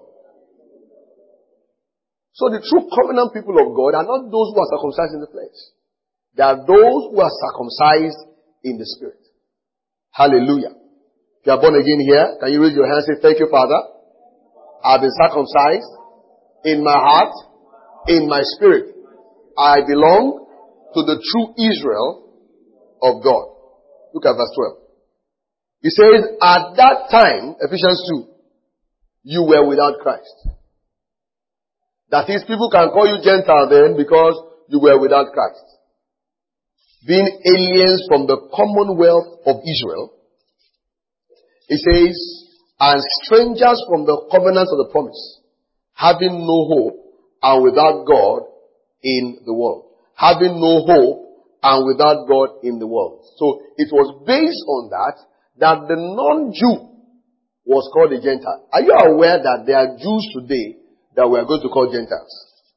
So the true covenant people of God are not those who are circumcised in the flesh. They are those who are circumcised in the spirit. Hallelujah. If you are born again here, can you raise your hand and say, thank you, Father. I've been circumcised in my heart, in my spirit. I belong to the true Israel of God. Look at verse 12. He says, at that time, Ephesians 2, you were without Christ. That is, people can call you Gentile then because you were without Christ. Being aliens from the commonwealth of Israel, it says, and strangers from the covenants of the promise, having no hope and without God in the world. Having no hope and without God in the world. So it was based on that the non-Jew was called a Gentile. Are you aware that there are Jews today that we are going to call Gentiles?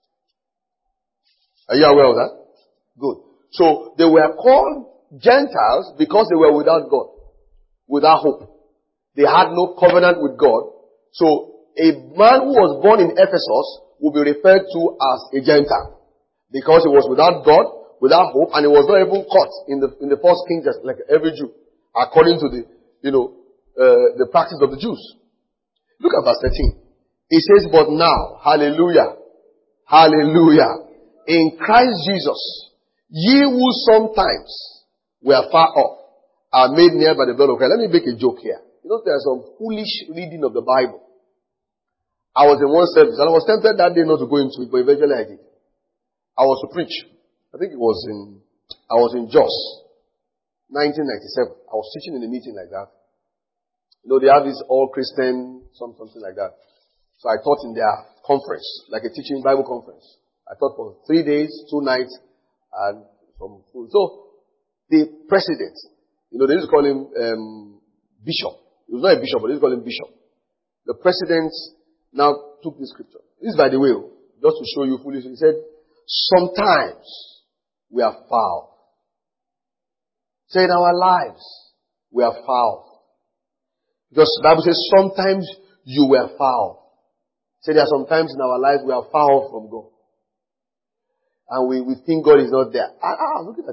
Are you aware of that? Good. So they were called Gentiles because they were without God, without hope. They had no covenant with God. So a man who was born in Ephesus will be referred to as a Gentile because he was without God, without hope, and he was not even caught in the first king just like every Jew, according to the practice of the Jews. Look at verse 13. It says, but now, hallelujah, hallelujah, in Christ Jesus, ye who sometimes were far off are made near by the blood of Christ. Let me make a joke here. You know, there's some foolish reading of the Bible. I was in one service and I was tempted that day not to go into it, but eventually I did. I was to preach. I think I was in Jos, 1997. I was teaching in a meeting like that. You know, they have this all Christian, something like that. So I taught in their conference, like a teaching Bible conference. I taught for 3 days, 2 nights, and some food. So the president, you know, they used to call him bishop. He was not a bishop, but they used to call him bishop. The president now took this scripture. This is by the way, just to show you foolish. He said, sometimes we are foul. Say in our lives, we are foul. Because the Bible says sometimes you were foul. Say there are sometimes in our lives we are foul from God. And we think God is not there. Look at that.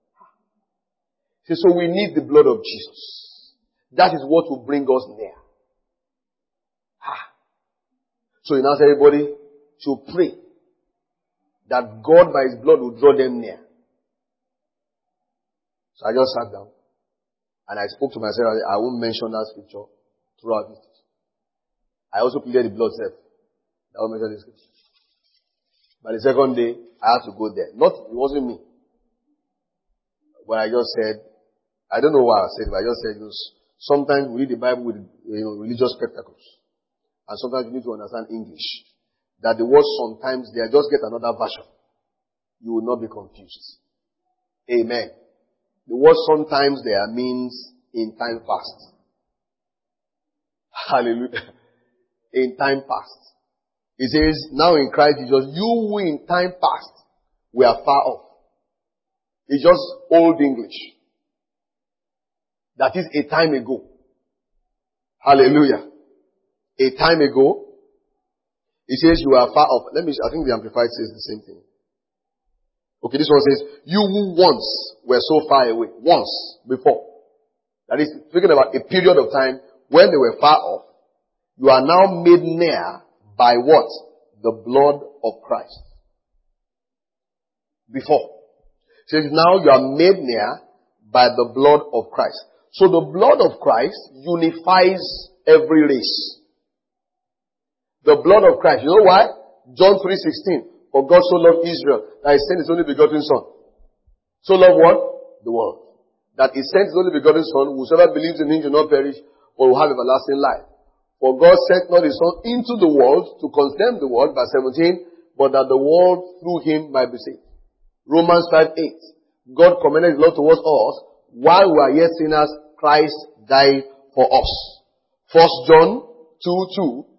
So we need the blood of Jesus. That is what will bring us near. So you now say everybody to pray that God by His blood will draw them near. So I just sat down and I spoke to myself. I won't mention that scripture throughout this. I also pleaded the blood self. I won't mention this scripture. But the second day, I had to go there. It wasn't me. But I just said, I don't know why I said it, but I just said, sometimes we read the Bible with religious spectacles. And sometimes you need to understand English. That the word sometimes there, just get another version. You will not be confused. Amen. The word sometimes there means in time past. Hallelujah. In time past. It says, now in Christ Jesus, you who in time past were far off. It's just old English. That is a time ago. Hallelujah. A time ago, it says you are far off. I think the Amplified says the same thing. Okay, this one says, you who once were so far away. Once, before. That is, speaking about a period of time when they were far off, you are now made near by what? The blood of Christ. Before. It says now you are made near by the blood of Christ. So the blood of Christ unifies every race. The blood of Christ. You know why? John 3:16. For God so loved Israel that He sent His only begotten Son. So loved what? The world. That He sent His only begotten Son. Whosoever believes in Him shall not perish, but will have everlasting life. For God sent not His Son into the world to condemn the world, verse 17, but that the world through Him might be saved. Romans 5:8. God commended His love towards us, while we are yet sinners, Christ died for us. 1 John 2:2.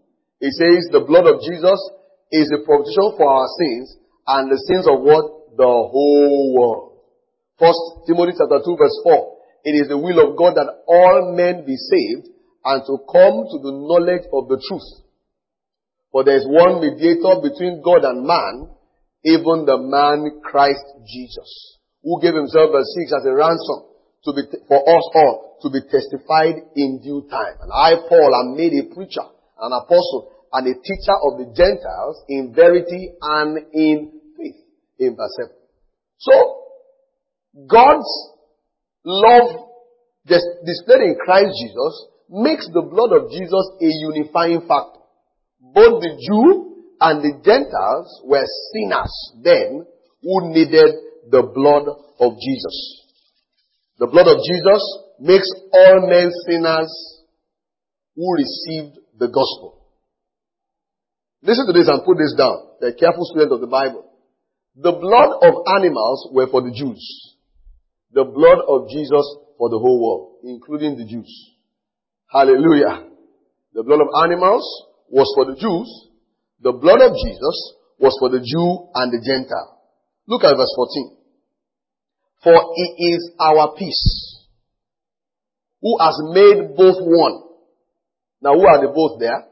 It says the blood of Jesus is a propitiation for our sins and the sins of what? The whole world. 1 Timothy chapter 2 verse 4. It is the will of God that all men be saved and to come to the knowledge of the truth. For there is one mediator between God and man, even the man Christ Jesus, who gave himself, verse 6, as a ransom for us all to be testified in due time. And I, Paul, am made a preacher, an apostle, and a teacher of the Gentiles in verity and in faith. In verse 7. So, God's love displayed in Christ Jesus makes the blood of Jesus a unifying factor. Both the Jew and the Gentiles were sinners then who needed the blood of Jesus. The blood of Jesus makes all men sinners who received the gospel. Listen to this and put this down. They're careful students of the Bible. The blood of animals were for the Jews. The blood of Jesus for the whole world, including the Jews. Hallelujah. The blood of animals was for the Jews. The blood of Jesus was for the Jew and the Gentile. Look at verse 14. For it is our peace, who has made both one. Now who are the both there?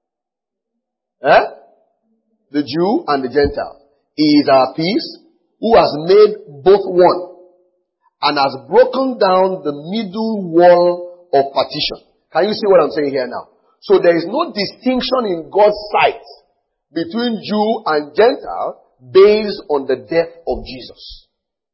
The Jew and the Gentile. He is our peace, who has made both one, and has broken down the middle wall of partition. Can you see what I'm saying here now? So there is no distinction in God's sight between Jew and Gentile based on the death of Jesus.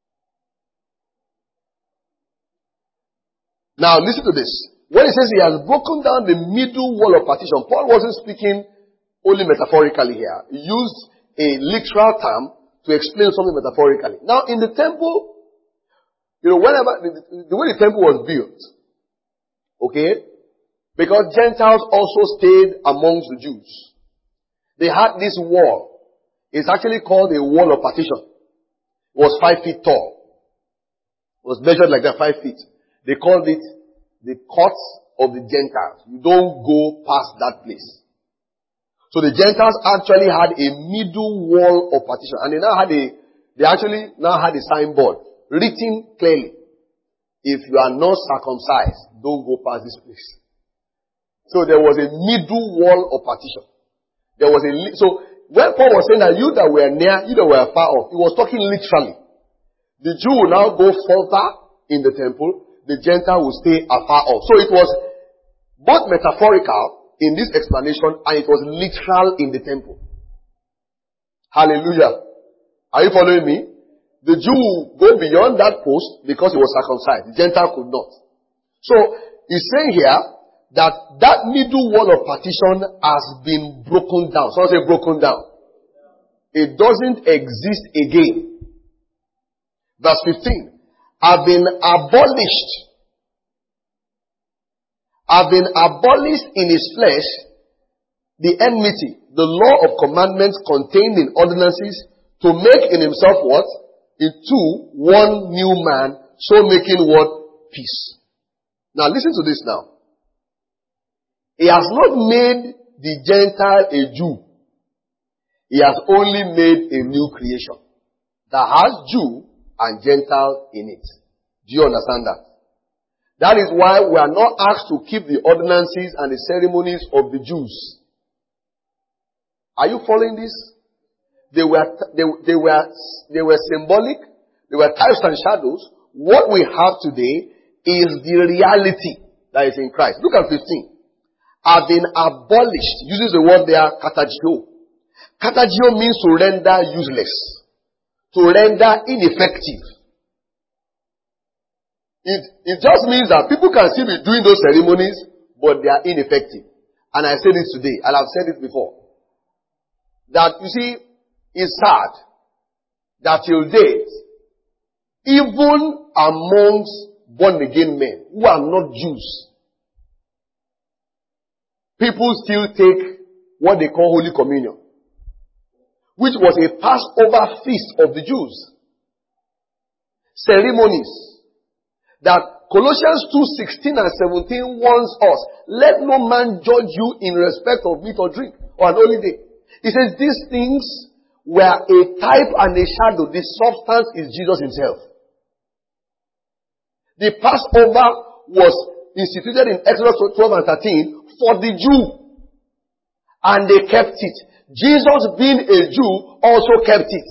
Now listen to this. When it says he has broken down the middle wall of partition, Paul wasn't speaking only metaphorically here. He used a literal term to explain something metaphorically. Now in the temple, whenever the way the temple was built, okay, because Gentiles also stayed amongst the Jews, they had this wall. It's actually called a wall of partition. It was 5 feet tall. It was measured like that, 5 feet. They called it the court of the Gentiles. You don't go past that place. So the Gentiles actually had a middle wall of partition, and they actually now had a signboard written clearly: if you are not circumcised, don't go past this place. So there was a middle wall of partition. So when Paul was saying that you that were near, you that were far off, he was talking literally. The Jew will now go further in the temple, the Gentile will stay afar off. So it was both metaphorical in this explanation and it was literal in the temple. Hallelujah. Are you following me? The Jew will go beyond that post because he was circumcised. The Gentile could not. So he's saying here that middle wall of partition has been broken down. Someone say broken down. It doesn't exist again. Verse 15. Have been abolished in his flesh the enmity, the law of commandments contained in ordinances, to make in himself what? Into one new man, so making what? Peace. Now listen to this now. He has not made the Gentile a Jew. He has only made a new creation that has Jew and Gentile in it. Do you understand that? That is why we are not asked to keep the ordinances and the ceremonies of the Jews. Are you following this? They were symbolic. They were types and shadows. What we have today is the reality that is in Christ. Look at 15. Have been abolished. Uses the word there, katagio. Katagio means to render useless. To render ineffective. It just means that people can still be doing those ceremonies, but they are ineffective. And I said it today, and I've said it before. That, you see, it's sad that till date, even amongst born-again men who are not Jews, people still take what they call Holy Communion, which was a Passover feast of the Jews. Ceremonies that Colossians 2:16 and 17 warns us, let no man judge you in respect of meat or drink, or an holy day. He says these things were a type and a shadow. The substance is Jesus himself. The Passover was instituted in Exodus 12 and 13 for the Jew. And they kept it. Jesus, being a Jew, also kept it.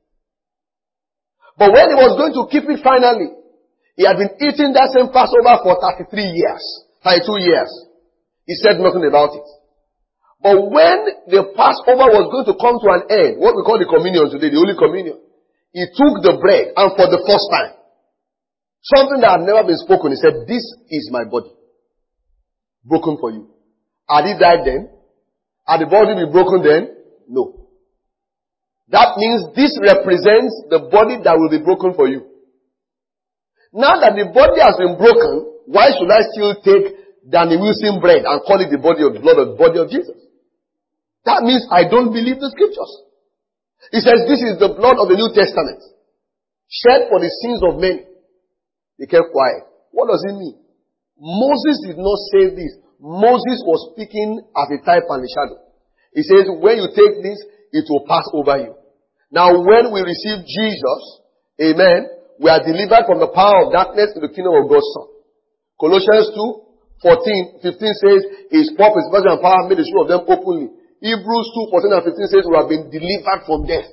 But when he was going to keep it finally, he had been eating that same Passover for 32 years. He said nothing about it. But when the Passover was going to come to an end, what we call the communion today, the Holy Communion, he took the bread and for the first time, something that had never been spoken, he said, this is my body, broken for you. Had he died then? Had the body been broken then? No. That means this represents the body that will be broken for you. Now that the body has been broken, why should I still take Danny Wilson bread and call it the body of the blood of the body of Jesus? That means I don't believe the scriptures. He says this is the blood of the New Testament, shed for the sins of many. They kept quiet. What does it mean? Moses did not say this. Moses was speaking as a type and a shadow. He says, when you take this, it will pass over you. Now when we receive Jesus, amen, we are delivered from the power of darkness to the kingdom of God's Son. Colossians 2:15 says, his purpose, virtue and power made the show of them openly. Hebrews 2:14 and 15 says, we have been delivered from death.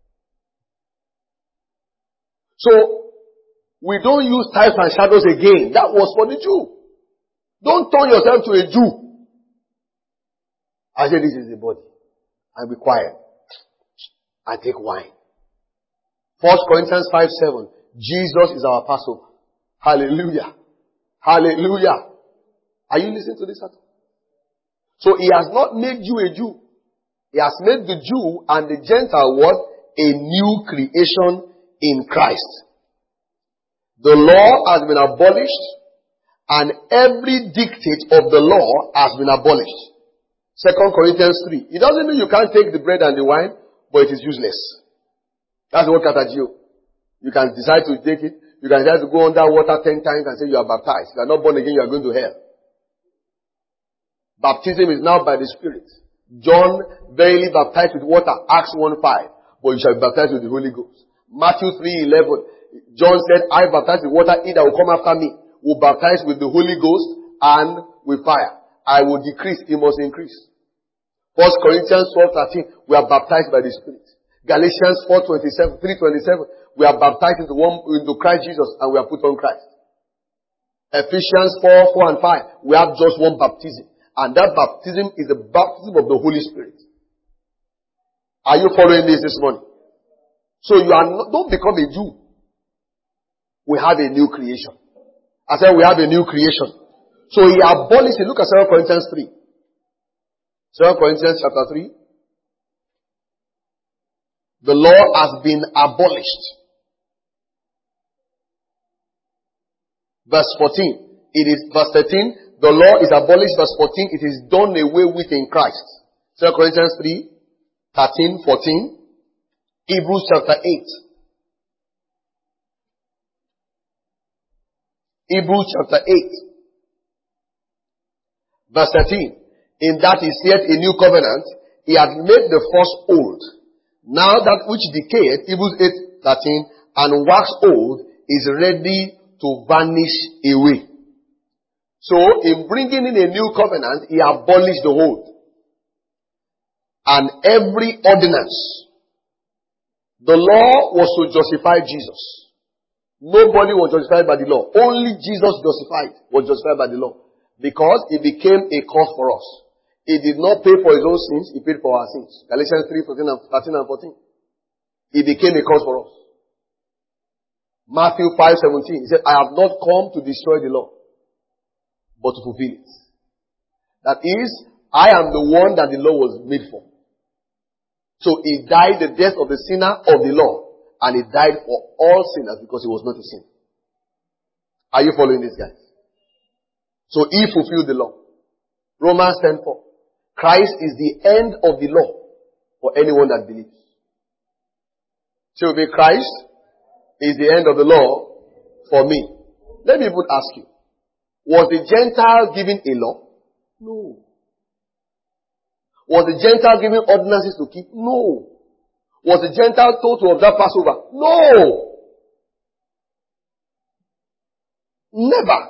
So, we don't use types and shadows again. That was for the Jew. Don't turn yourself to a Jew. I say this is the body. And be quiet. And take wine. 1 Corinthians 5:7. Jesus is our Passover. Hallelujah. Hallelujah. Are you listening to this at all? So he has not made you a Jew. He has made the Jew and the Gentile what? A new creation in Christ. The law has been abolished and every dictate of the law has been abolished. 2 Corinthians 3. It doesn't mean you can't take the bread and the wine, but it is useless. That's what Katagio. You can decide to take it. You can decide to go under water 10 times and say you are baptized. If you are not born again, you are going to hell. Baptism is now by the Spirit. John verily baptized with water, Acts 1:5. But you shall be baptized with the Holy Ghost. Matthew 3:11. John said, I baptize with water, he that will come after me will baptize with the Holy Ghost and with fire. I will decrease, he must increase. 1 Corinthians 12:13. We are baptized by the Spirit. Galatians 3:27. We are baptized into Christ Jesus and we are put on Christ. Ephesians 4:4 and 5. We have just one baptism. And that baptism is the baptism of the Holy Spirit. Are you following this morning? So you are not, don't become a Jew. We have a new creation. I said we have a new creation. So he abolished it. Look at 2 Corinthians 3. 2 Corinthians chapter 3. The law has been abolished. Verse 14. It is verse 13. The law is abolished. Verse 14. It is done away with in Christ. 2 Corinthians 3, 13, 14. Hebrews chapter 8. Hebrews chapter 8. Verse 13. In that is yet a new covenant. He hath made the first old. Now that which decayed, Hebrews 8:13, and waxed old is ready to vanish away. So, in bringing in a new covenant, he abolished the old. And every ordinance. The law was to justify Jesus. Nobody was justified by the law. Only Jesus was justified by the law. Because he became a cost for us. He did not pay for his own sins, he paid for our sins. Galatians 3:13 and 14. He became a cost for us. Matthew 5:17. He said, I have not come to destroy the law, but to fulfill it. That is, I am the one that the law was made for. So he died the death of the sinner of the law. And he died for all sinners because he was not a sin. Are you following this, guys? So he fulfilled the law. Romans 10:4. Christ is the end of the law for anyone that believes. So Christ is the end of the law for me. Let me even ask you. Was the Gentile given a law? No. Was the Gentile given ordinances to keep? No. Was the Gentile told to observe Passover? No. Never.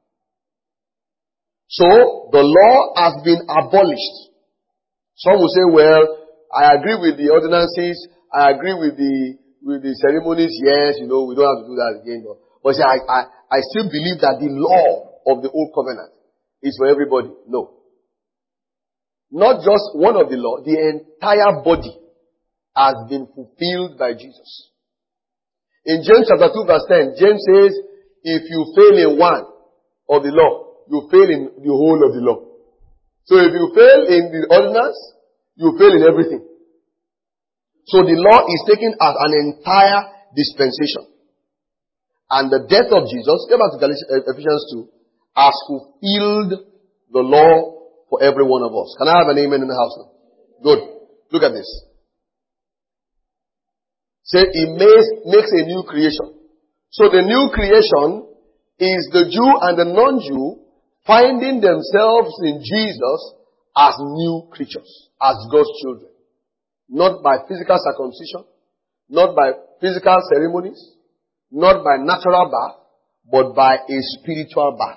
So, the law has been abolished. Some will say, well, I agree with the ordinances, I agree with the ceremonies, yes, we don't have to do that again. But see, I still believe that the law of the old covenant is for everybody. No. Not just one of the law, the entire body has been fulfilled by Jesus. In James chapter 2 verse 10, James says, if you fail in one of the law, you fail in the whole of the law. So if you fail in the ordinance, you fail in everything. So the law is taken as an entire dispensation. And the death of Jesus, go back to Ephesians 2, has fulfilled the law for every one of us. Can I have an amen in the house now? Good. Look at this. Say, it makes a new creation. So the new creation is the Jew and the non-Jew finding themselves in Jesus as new creatures, as God's children. Not by physical circumcision, not by physical ceremonies, not by natural birth, but by a spiritual birth.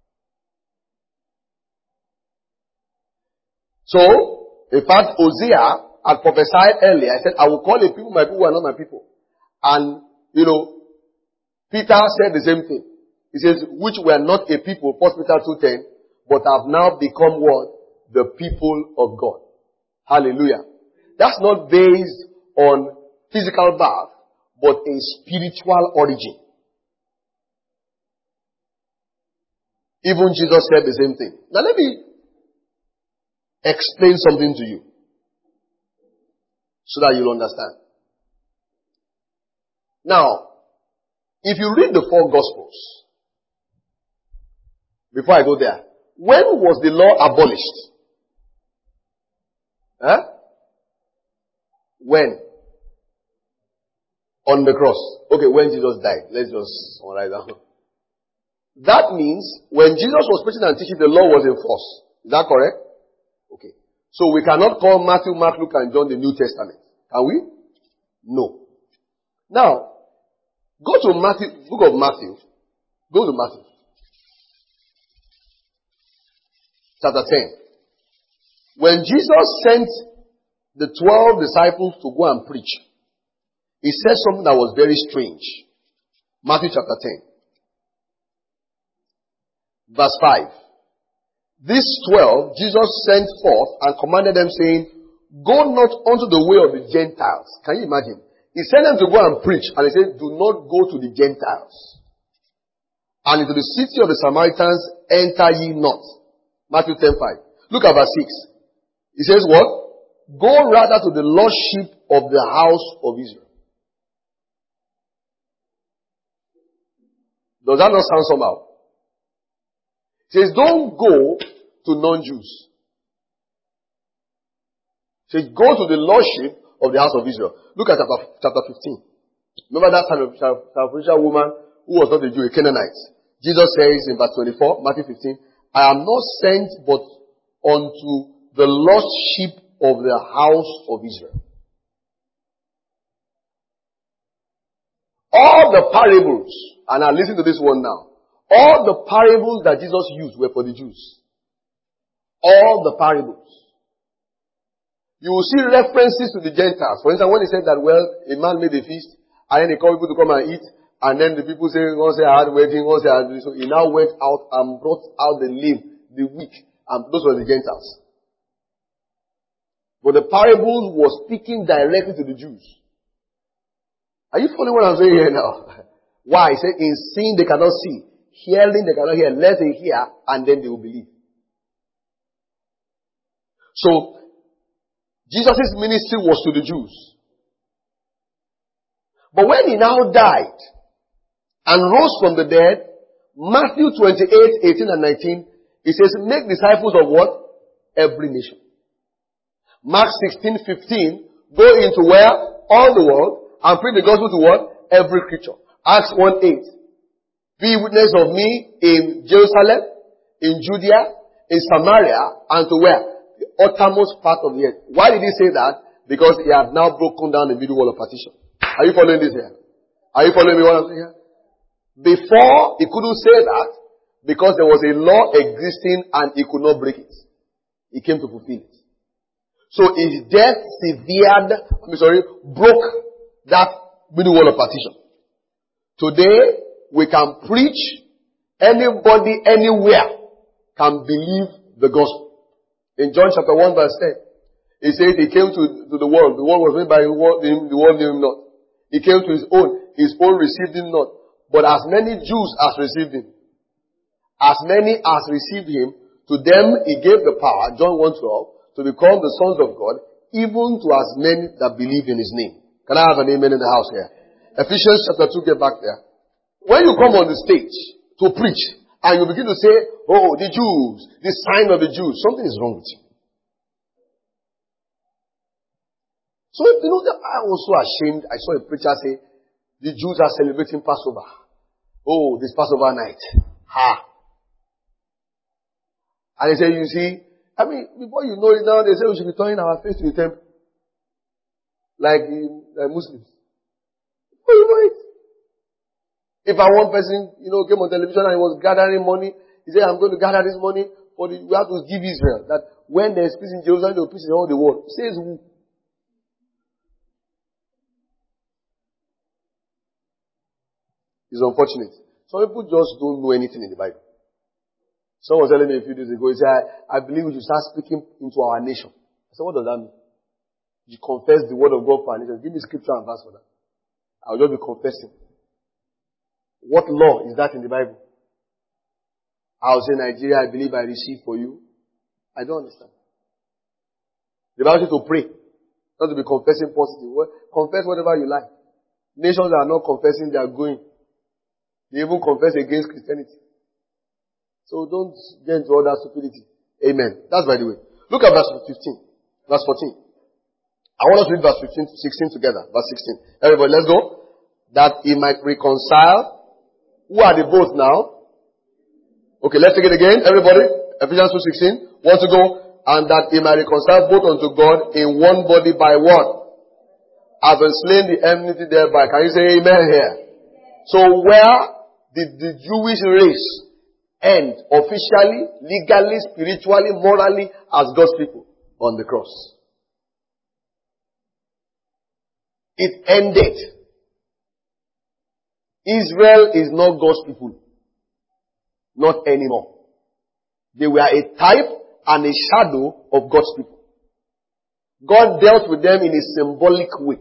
So, in fact, Hosea had prophesied earlier. I said, I will call a people my people who are not my people. And, Peter said the same thing. He says, which were not a people, 1 Peter 2:10, but have now become what? The people of God. Hallelujah. That's not based on physical birth, but a spiritual origin. Even Jesus said the same thing. Now let me explain something to you, so that you'll understand. Now, if you read the 4 Gospels, before I go there, when was the law abolished? When? On the cross. Okay, when Jesus died. Let's just summarize that. That means when Jesus was preaching and teaching, the law was in force. Is that correct? Okay. So we cannot call Matthew, Mark, Luke, and John the New Testament. Can we? No. Now, go to Matthew, book of Matthew. Go to Matthew. Chapter 10. When Jesus sent the 12 disciples to go and preach, he said something that was very strange. Matthew chapter 10. Verse 5. These 12 Jesus sent forth and commanded them, saying, go not unto the way of the Gentiles. Can you imagine? He sent them to go and preach, and he said, do not go to the Gentiles. And into the city of the Samaritans enter ye not. Matthew 10:5. Look at verse 6. He says what? Go rather to the lost sheep of the house of Israel. Does that not sound somehow? He says, don't go to non-Jews. He says, go to the lost sheep of the house of Israel. Look at chapter 15. Remember that sacrificial woman who was not a Jew, a Canaanite. Jesus says in verse 24, Matthew 15, I am not sent but unto the lost sheep of the house of Israel. All the parables, and now listen to this one now. All the parables that Jesus used were for the Jews. All the parables. You will see references to the Gentiles. For instance, when he said that, well, a man made a feast, and then he called people to come and eat, and then the people say, one say I had a wedding, one say I had this. So he now went out and brought out the lame, the weak, and those were the Gentiles. But the parables was speaking directly to the Jews. Are you following what I'm saying here now? Why? He said, in seeing they cannot see, hearing they cannot hear, unless they hear, and then they will believe. So, Jesus' ministry was to the Jews. But when he now died and rose from the dead, Matthew 28:18 and 19, he says, make disciples of what? Every nation. Mark 16:15, go into where? All the world, and preach the gospel to what? Every creature. Acts 1:8, be witness of me in Jerusalem, in Judea, in Samaria, and to where? The uttermost part of the earth. Why did he say that? Because he had now broken down the middle wall of partition. Are you following this here? Are you following me what I'm saying here? Before, he couldn't say that because there was a law existing and he could not break it. He came to fulfill it. So his death broke that middle wall of partition. Today, we can preach. Anybody, anywhere can believe the gospel. In John chapter 1 verse 10, he said he came to the world. The world was made by him, the world knew him not. He came to his own received him not. But as many Jews as received him, to them he gave the power, John 1:12, to become the sons of God, even to as many that believe in his name. Can I have an amen in the house here? Ephesians chapter 2, get back there. When you come on the stage to preach, and you begin to say, oh, the Jews, the sign of the Jews, something is wrong with you. So, I was so ashamed. I saw a preacher say, the Jews are celebrating Passover. Oh, this Passover night. Ha! And they say, you see, before you know it now, they say we should be turning our face to the temple. Like Muslims. Before you know it. If one person, came on television and he was gathering money, he said, I'm going to gather this money we have to give Israel. That when there is peace in Jerusalem, there is peace in all the world. Says who? It's unfortunate. Some people just don't know anything in the Bible. Someone was telling me a few days ago, he said, I believe we should start speaking into our nation. I said, what does that mean? You confess the word of God for our nation. Give me scripture and verse for that. I'll just be confessing. What law is that in the Bible? I'll say, Nigeria, I believe I receive for you. I don't understand. The Bible says to pray, not to be confessing positive. Confess whatever you like. Nations that are not confessing, they are going. They even confess against Christianity. So don't get into all that stupidity. Amen. That's by the way. Look at verse 15. Verse 14. I want us to read verse 15 to 16 together. Verse 16. Everybody, let's go. That he might reconcile. Who are the both now? Okay, let's take it again. Everybody. Ephesians 2:16. Want to go? And that he might reconcile both unto God in one body by what? Having slain the enmity thereby. Can you say amen here? So where did the Jewish race end officially, legally, spiritually, morally as God's people? On the cross. It ended. Israel is not God's people. Not anymore. They were a type and a shadow of God's people. God dealt with them in a symbolic way.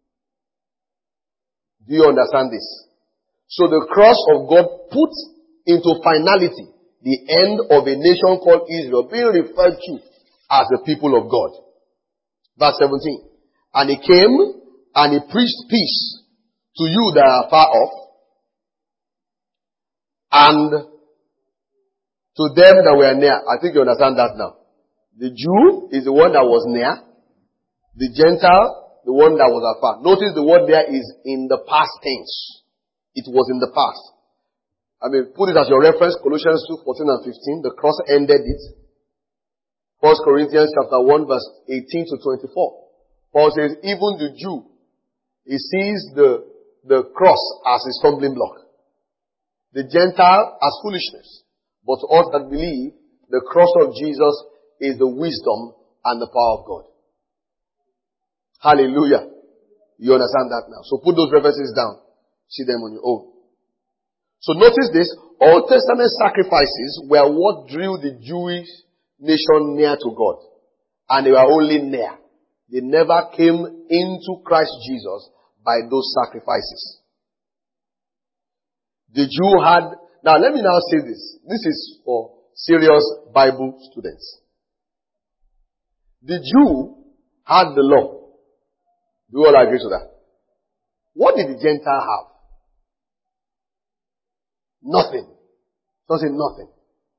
Do you understand this? So the cross of God put into finality the end of a nation called Israel, being referred to as the people of God. Verse 17. And he came and he preached peace to you that are far off, and to them that were near. I think you understand that now. The Jew is the one that was near. The Gentile, the one that was afar. Notice the word there is in the past tense. It was in the past. Put it as your reference, Colossians 2:14 and 15. The cross ended it. 1 Corinthians chapter 1 verse 18 to 24. Paul says, even the Jew, he sees the cross as a stumbling block. The Gentile as foolishness. But to us that believe, the cross of Jesus is the wisdom and the power of God. Hallelujah. You understand that now. So put those references down. See them on your own. So notice this. Old Testament sacrifices were what drew the Jewish nation near to God. And they were only near. They never came into Christ Jesus by those sacrifices. The Jew had, now let me now say this. This is for serious Bible students. The Jew had the law. Do you all agree to that? What did the Gentile have? Nothing. Don't say nothing.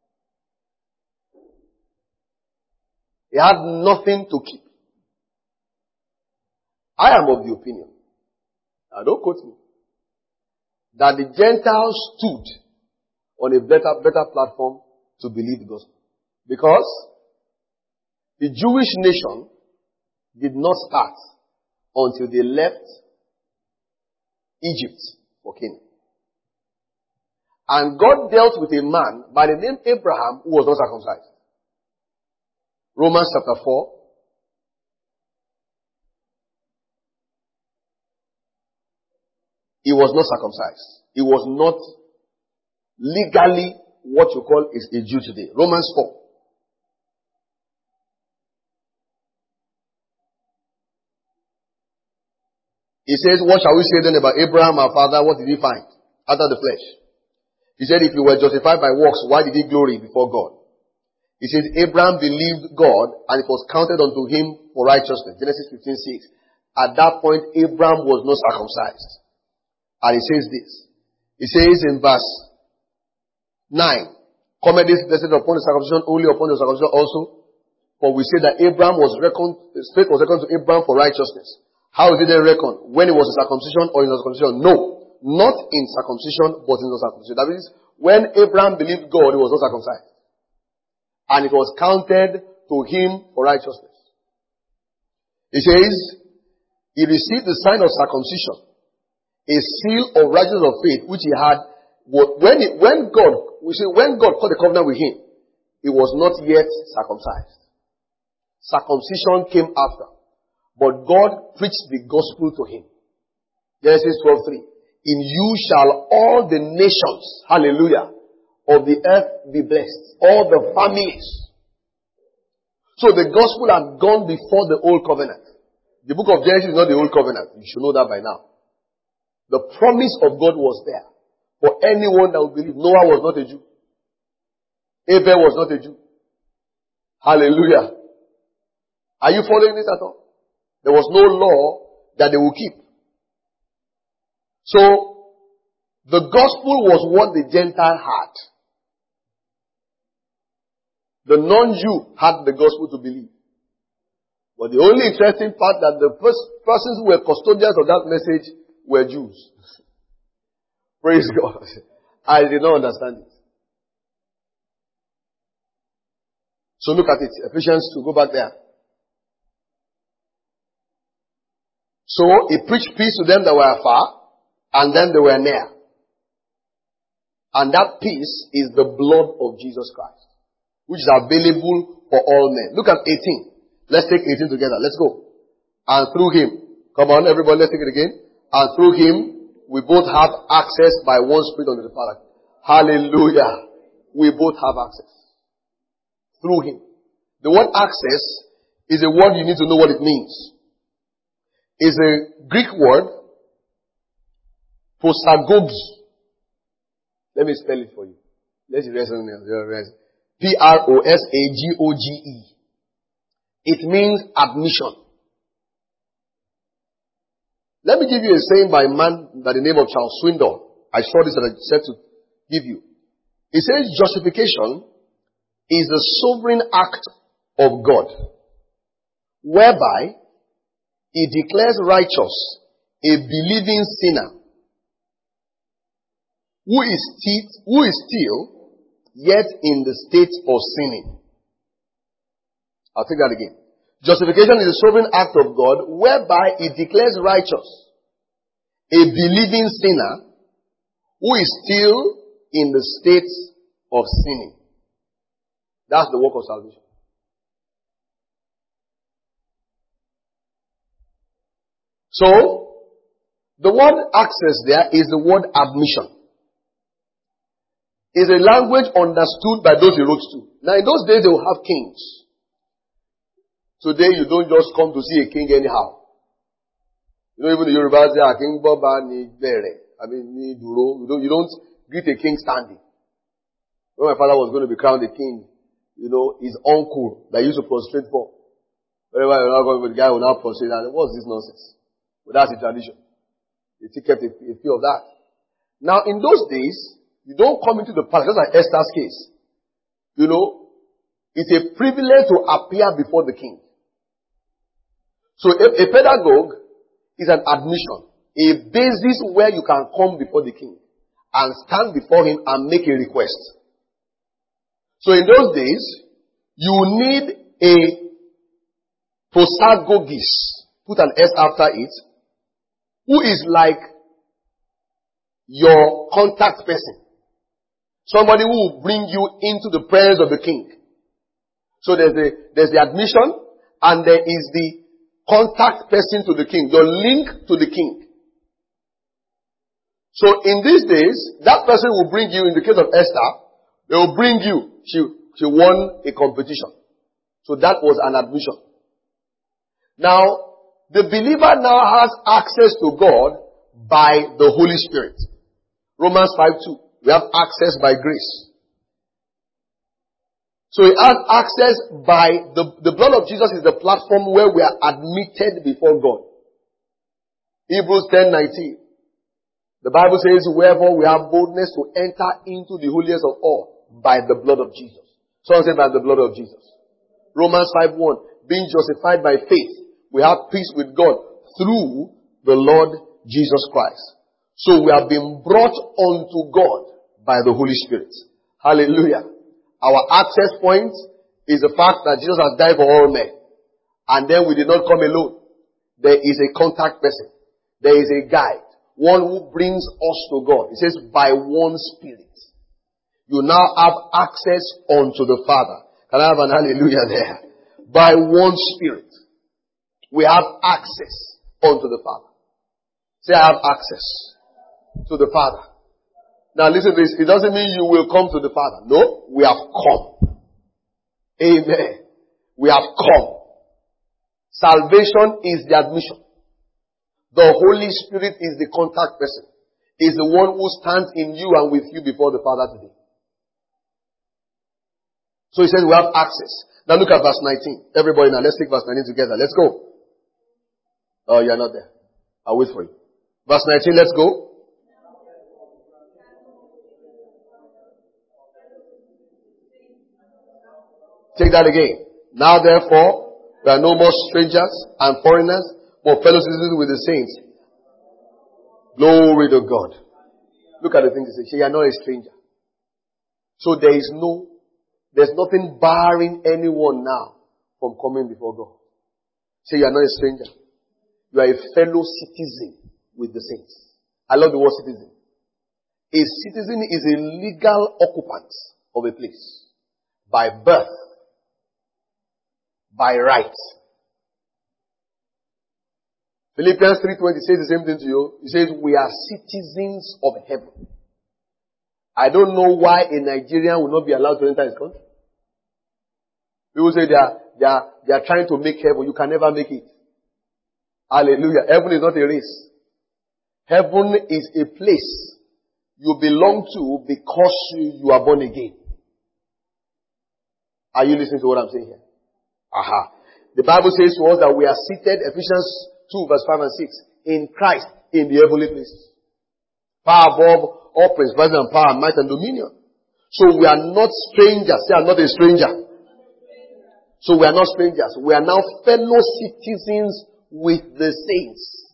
He had nothing to keep. I am of the opinion, now don't quote me, that the Gentiles stood on a better platform to believe the gospel. Because The Jewish nation did not start until they left Egypt for Canaan. And God dealt with a man by the name Abraham who was not circumcised. Romans chapter 4. He was not circumcised. He was not legally what you call is a Jew today. Romans 4. He says, what shall we say then about Abraham our father? What did he find? After the flesh. He said, if he were justified by works, why did he glory before God? He says, Abraham believed God and it was counted unto him for righteousness. Genesis 15:6. At that point, Abraham was not circumcised. And he says this. He says in verse 9, comment this blessing upon the circumcision, only upon the circumcision also. For we say that Abraham was reckoned, the faith was reckoned to Abraham for righteousness. How is it then reckoned? When it was in circumcision or in circumcision? No. Not in circumcision, but in the circumcision. That means, when Abraham believed God, he was not circumcised. And it was counted to him for righteousness. He says, he received the sign of circumcision, a seal of righteousness of faith, which he had, when God cut the covenant with him, he was not yet circumcised. Circumcision came after. But God preached the gospel to him. Genesis 12:3. In you shall all the nations, hallelujah, of the earth be blessed. All the families. So the gospel had gone before the old covenant. The book of Genesis is not the old covenant. You should know that by now. The promise of God was there for anyone that would believe. Noah was not a Jew. Abel was not a Jew. Hallelujah. Are you following this at all? There was no law that they would keep. So, the gospel was what the Gentile had. The non-Jew had the gospel to believe. But the only interesting part that the persons who were custodians of that message were Jews. Praise God. I did not understand it. So look at it. Ephesians 2. Go back there. So he preached peace to them that were afar, and then they were near. And that peace is the blood of Jesus Christ, which is available for all men. Look at 18. Let's take 18 together. Let's go. And through him, come on everybody, let's take it again. And through him, we both have access by one Spirit unto the Father. Hallelujah. We both have access. Through him. The word access is a word you need to know what it means. Is a Greek word, prosagogi. Let me spell it for you. Let's erase it. Prosagoge. It means admission. Let me give you a saying by a man by the name of Charles Swindoll. I saw this and I said to give you. He says justification is the sovereign act of God, whereby he declares righteous a believing sinner who is still yet in the state of sinning. I'll take that again. Justification is a sovereign act of God whereby he declares righteous a believing sinner who is still in the state of sinning. That's the work of salvation. So, the word access there is the word admission. It's a language understood by those he wrote to. Now in those days they will have kings. Today you don't just come to see a king anyhow. You know, even the Yorubas say, King Boba ni bere. Ni duro. You don't greet a king standing. When my father was going to be crowned a king, his uncle that he used to prostrate for. Wherever you're not going, the guy will now prostrate. And what's this nonsense? But that's a tradition. They still kept a few of that. Now, in those days, you don't come into the palace. Just like Esther's case. It's a privilege to appear before the king. So, a pedagogue is an admission. A basis where you can come before the king and stand before him and make a request. So, in those days, you need a Prosagogis, put an S after it, who is like your contact person. Somebody who will bring you into the presence of the king. So there's the admission, and there is the contact person to the king, your link to the king. So in these days, that person will bring you, in the case of Esther, they will bring you. She won a competition. So that was an admission. Now, the believer now has access to God by the Holy Spirit. Romans 5:2. We have access by grace. So he has access by the blood of Jesus is the platform where we are admitted before God. Hebrews 10:19. The Bible says, wherefore we have boldness to enter into the holiest of all by the blood of Jesus. Someone said by the blood of Jesus. Romans 5:1. Being justified by faith, we have peace with God through the Lord Jesus Christ. So we have been brought unto God by the Holy Spirit. Hallelujah. Our access point is the fact that Jesus has died for all men. And then we did not come alone. There is a contact person. There is a guide. One who brings us to God. It says, by one Spirit. You now have access unto the Father. Can I have an hallelujah there? By one Spirit. We have access unto the Father. Say, I have access to the Father. Now listen to this. It doesn't mean you will come to the Father. No, we have come. Amen. We have come. Salvation is the admission. The Holy Spirit is the contact person. Is the one who stands in you and with you before the Father today. So he says we have access. Now look at verse 19. Everybody now, let's take verse 19 together. Let's go. Oh, you're not there. I'll wait for you. Verse 19, let's go. Take that again. Now therefore, we are no more strangers and foreigners, but fellow citizens with the saints. Glory to God. Look at the thing he says. You are not a stranger. So there's nothing barring anyone now from coming before God. Say you are not a stranger. You are a fellow citizen with the saints. I love the word citizen. A citizen is a legal occupant of a place. By birth. By right. Philippians 3:20 says the same thing to you. It says we are citizens of heaven. I don't know why a Nigerian will not be allowed to enter his country. People say they are trying to make heaven. You can never make it. Hallelujah. Heaven is not a race. Heaven is a place you belong to because you are born again. Are you listening to what I'm saying here? Aha. The Bible says to us that we are seated, Ephesians 2 verse 5 and 6, in Christ in the heavenly places. Far above all principality and power and might and dominion. So we are not strangers. Say, I'm not a stranger. So we are not strangers. We are now fellow citizens with the saints.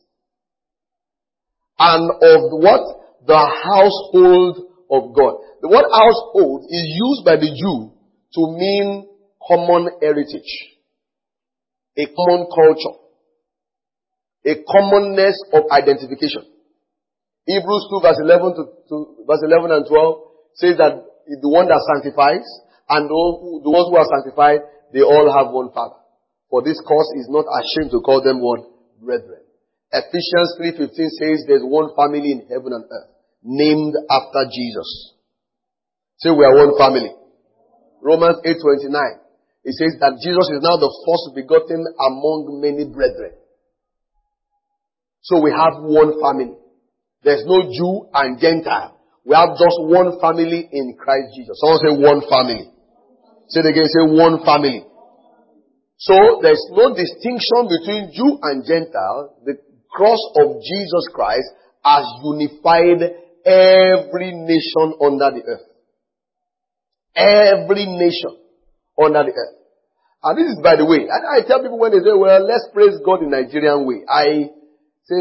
And of what? The household of God. The word household is used by the Jew to mean common heritage. A common culture. A commonness of identification. Hebrews 2 verse 11 to verse 11 and 12 says that the one that sanctifies and the ones who are sanctified, they all have one Father. For this cause is not ashamed to call them what? Brethren. Ephesians 3:15 says there's one family in heaven and earth, named after Jesus. Say we are one family. Romans 8:29. It says that Jesus is now the first begotten among many brethren. So we have one family. There's no Jew and Gentile. We have just one family in Christ Jesus. Someone say one family. Say it again, say one family. So there's no distinction between Jew and Gentile. The cross of Jesus Christ has unified every nation under the earth. Every nation under the earth. And this is by the way. And I tell people when they say, well, let's praise God in Nigerian way. I say,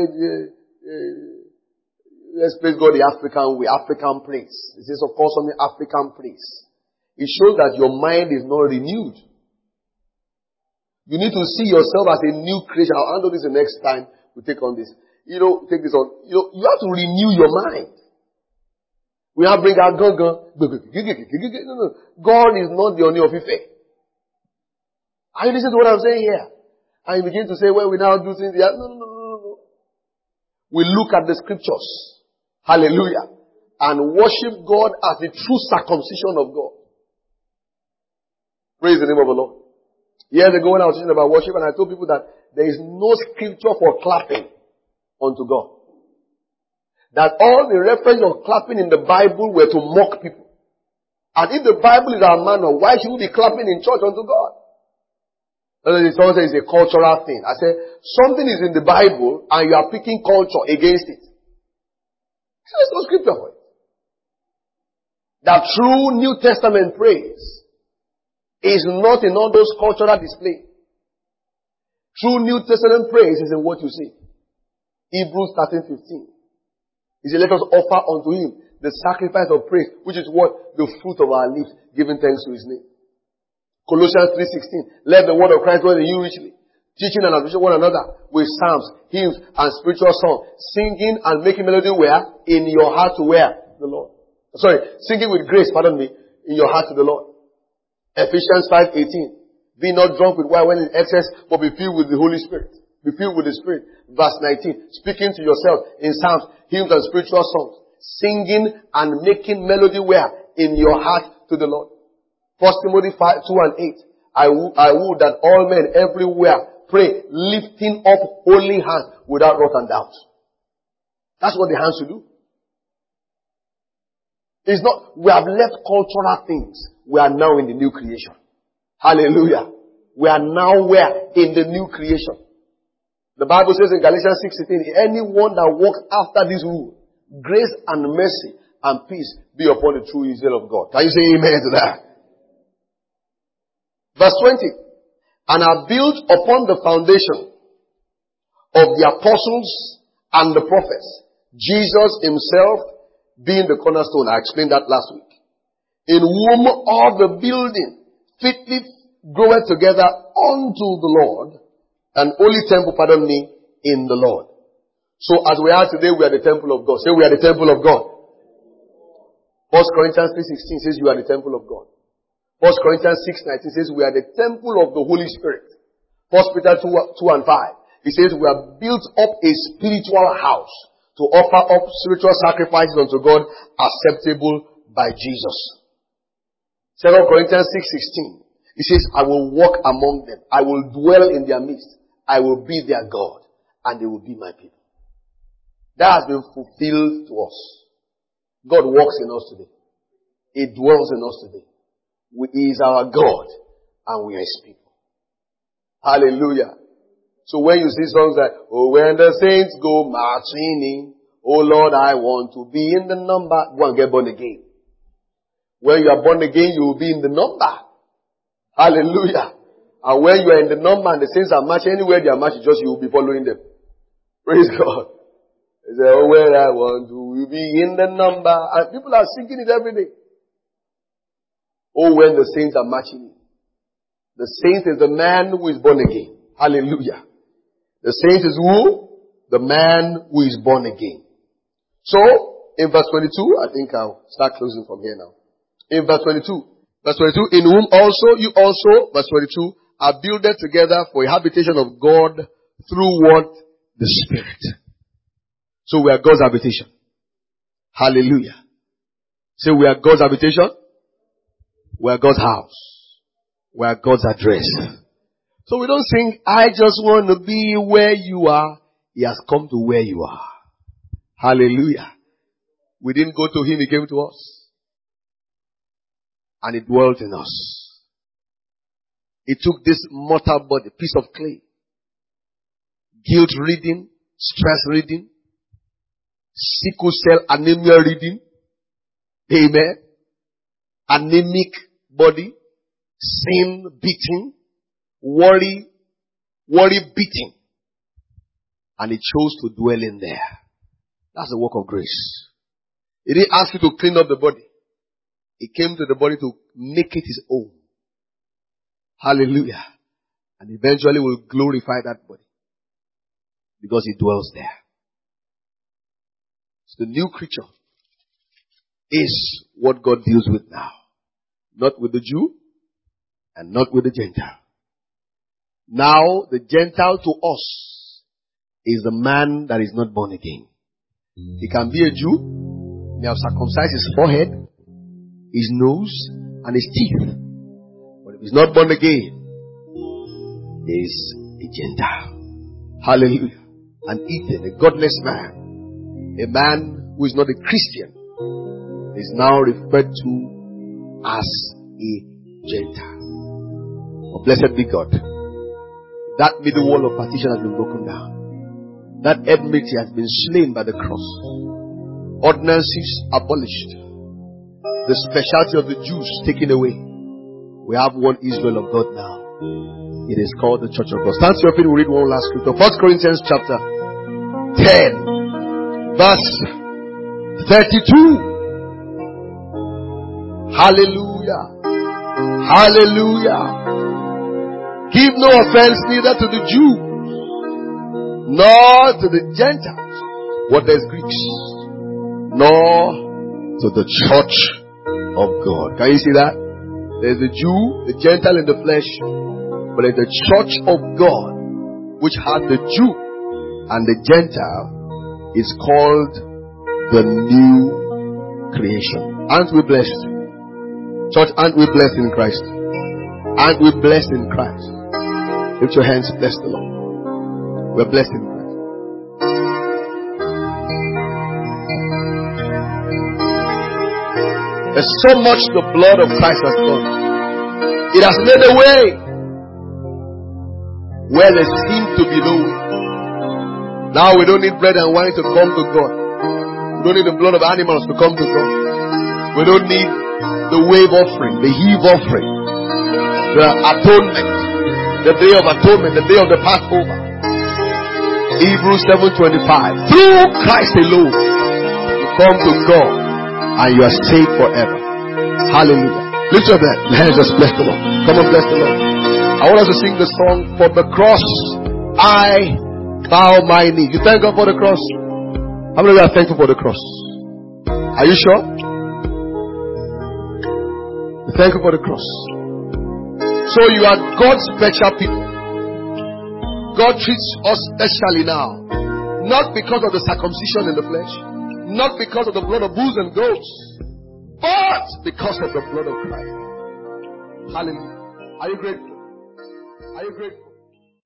let's praise God the African way, African praise. This is of course something African praise. It shows that your mind is not renewed. You need to see yourself as a new creation. I'll handle this the next time we take on this. Take this on. You have to renew your mind. We have bring our God. No. God is not the Oni of Ife. Are you listening to what I'm saying here? And you begin to say, well, we now do things here. No. We look at the scriptures. Hallelujah. And worship God as the true circumcision of God. Praise the name of the Lord. Years ago when I was teaching about worship, and I told people that there is no scripture for clapping unto God. That all the reference of clapping in the Bible were to mock people. And if the Bible is our manner, why should we be clapping in church unto God? Someone says it's a cultural thing. I said, something is in the Bible and you are picking culture against it. There's no scripture for it. That true New Testament praise is not in all those cultural displays. True New Testament praise is in what you see. Hebrews 13:15. He said, let us offer unto him the sacrifice of praise, which is what? The fruit of our lips, giving thanks to his name. Colossians 3:16. Let the word of Christ dwell in you richly, teaching and admonishing one another with psalms, hymns, and spiritual songs, singing and making melody where? In your heart to where? The Lord. Singing with grace, in your heart to the Lord. Ephesians 5:18. Be not drunk with wine when in excess, but be filled with the Holy Spirit. Be filled with the Spirit. Verse 19. Speaking to yourself in psalms, hymns, and spiritual songs, singing and making melody where? In your heart to the Lord. 1 Timothy 2:8. I would that all men everywhere pray, lifting up holy hands without wrath and doubt. That's what the hands should do. It's not, we have left cultural things. We are now in the new creation. Hallelujah. We are now where? In the new creation. The Bible says in Galatians 6:18, anyone that walks after this rule, grace and mercy and peace be upon the true Israel of God. Can you say amen to that? Verse 20. And are built upon the foundation of the apostles and the prophets, Jesus himself being the cornerstone. I explained that last week. In whom all the building fitly groweth together unto the Lord, an holy temple, in the Lord. So as we are today, we are the temple of God. Say we are the temple of God. 1 Corinthians 3:16 says you are the temple of God. 1 Corinthians 6:19 says we are the temple of the Holy Spirit. 1 Peter 2:5. It says we are built up a spiritual house to offer up spiritual sacrifices unto God acceptable by Jesus. 2 Corinthians 6:16. It says, I will walk among them. I will dwell in their midst. I will be their God. And they will be my people. That has been fulfilled to us. God walks in us today. He dwells in us today. He is our God. And we are his people. Hallelujah. So when you see songs like, oh, when the saints go marching in, oh Lord, I want to be in the number. Go and get born again. When you are born again, you will be in the number. Hallelujah. And when you are in the number and the saints are marching, anywhere they are marching, just you will be following them. Praise God. They say, oh, where I want to be in the number. And people are singing it every day. Oh, when the saints are marching in. The saint is the man who is born again. Hallelujah. The saint is who? The man who is born again. So, in verse 22, I think I'll start closing from here now. In verse 22. Verse 22, in whom also, you also, verse 22, are builded together for a habitation of God through what? The Spirit. So we are God's habitation. Hallelujah. Say we are God's habitation. We are God's house. We are God's address. So we don't sing, I just want to be where you are. He has come to where you are. Hallelujah. We didn't go to him, he came to us. And it dwelt in us. He took this mortal body, piece of clay, guilt-ridden, stress-ridden, sickle cell anemia reading. Amen. Anemic body, sin beating, worry beating. And he chose to dwell in there. That's the work of grace. He didn't ask you to clean up the body. He came to the body to make it his own. Hallelujah. And eventually will glorify that body. Because He dwells there. So the new creature is what God deals with now. Not with the Jew and not with the Gentile. Now the Gentile to us is the man that is not born again. He can be a Jew, may have circumcised his forehead, his nose, and his teeth. But if he's not born again, he is a Gentile. Hallelujah. An heathen, a godless man, a man who is not a Christian, is now referred to as a Gentile. Oh, blessed be God. That middle wall of partition has been broken down. That enmity has been slain by the cross. Ordinances abolished. The specialty of the Jews taken away. We have one Israel of God now. It is called the Church of God. Stand to your feet, we read one last scripture. 1 Corinthians chapter 10, verse 32. Hallelujah. Hallelujah. Give no offense neither to the Jew nor to the Gentiles, what is Greeks, nor to the church of God. Can you see that? There's the Jew, the Gentile in the flesh, but there's the church of God, which has the Jew and the Gentile, is called the new creation. Aren't we blessed? Church, aren't we blessed in Christ? Aren't we blessed in Christ? Lift your hands, bless the Lord. We're blessed in Christ. There's so much the blood of Christ has done. It has made a way where there seemed to be no way. Now we don't need bread and wine to come to God. We don't need the blood of animals to come to God. We don't need the wave offering, the heave offering, the atonement, the day of atonement, the day of the Passover. Hebrews 7:25. Through Christ alone, you come to God and you are saved forever. Hallelujah. Lift your hands, just bless the Lord. Come on, bless the Lord. I want us to sing the song, For the Cross I Bow My Knee. You thank God for the cross? How many of you are thankful for the cross? Are you sure? Thank you for the cross. So you are God's special people. God treats us specially now. Not because of the circumcision in the flesh. Not because of the blood of bulls and goats. But because of the blood of Christ. Hallelujah. Are you grateful? Are you grateful?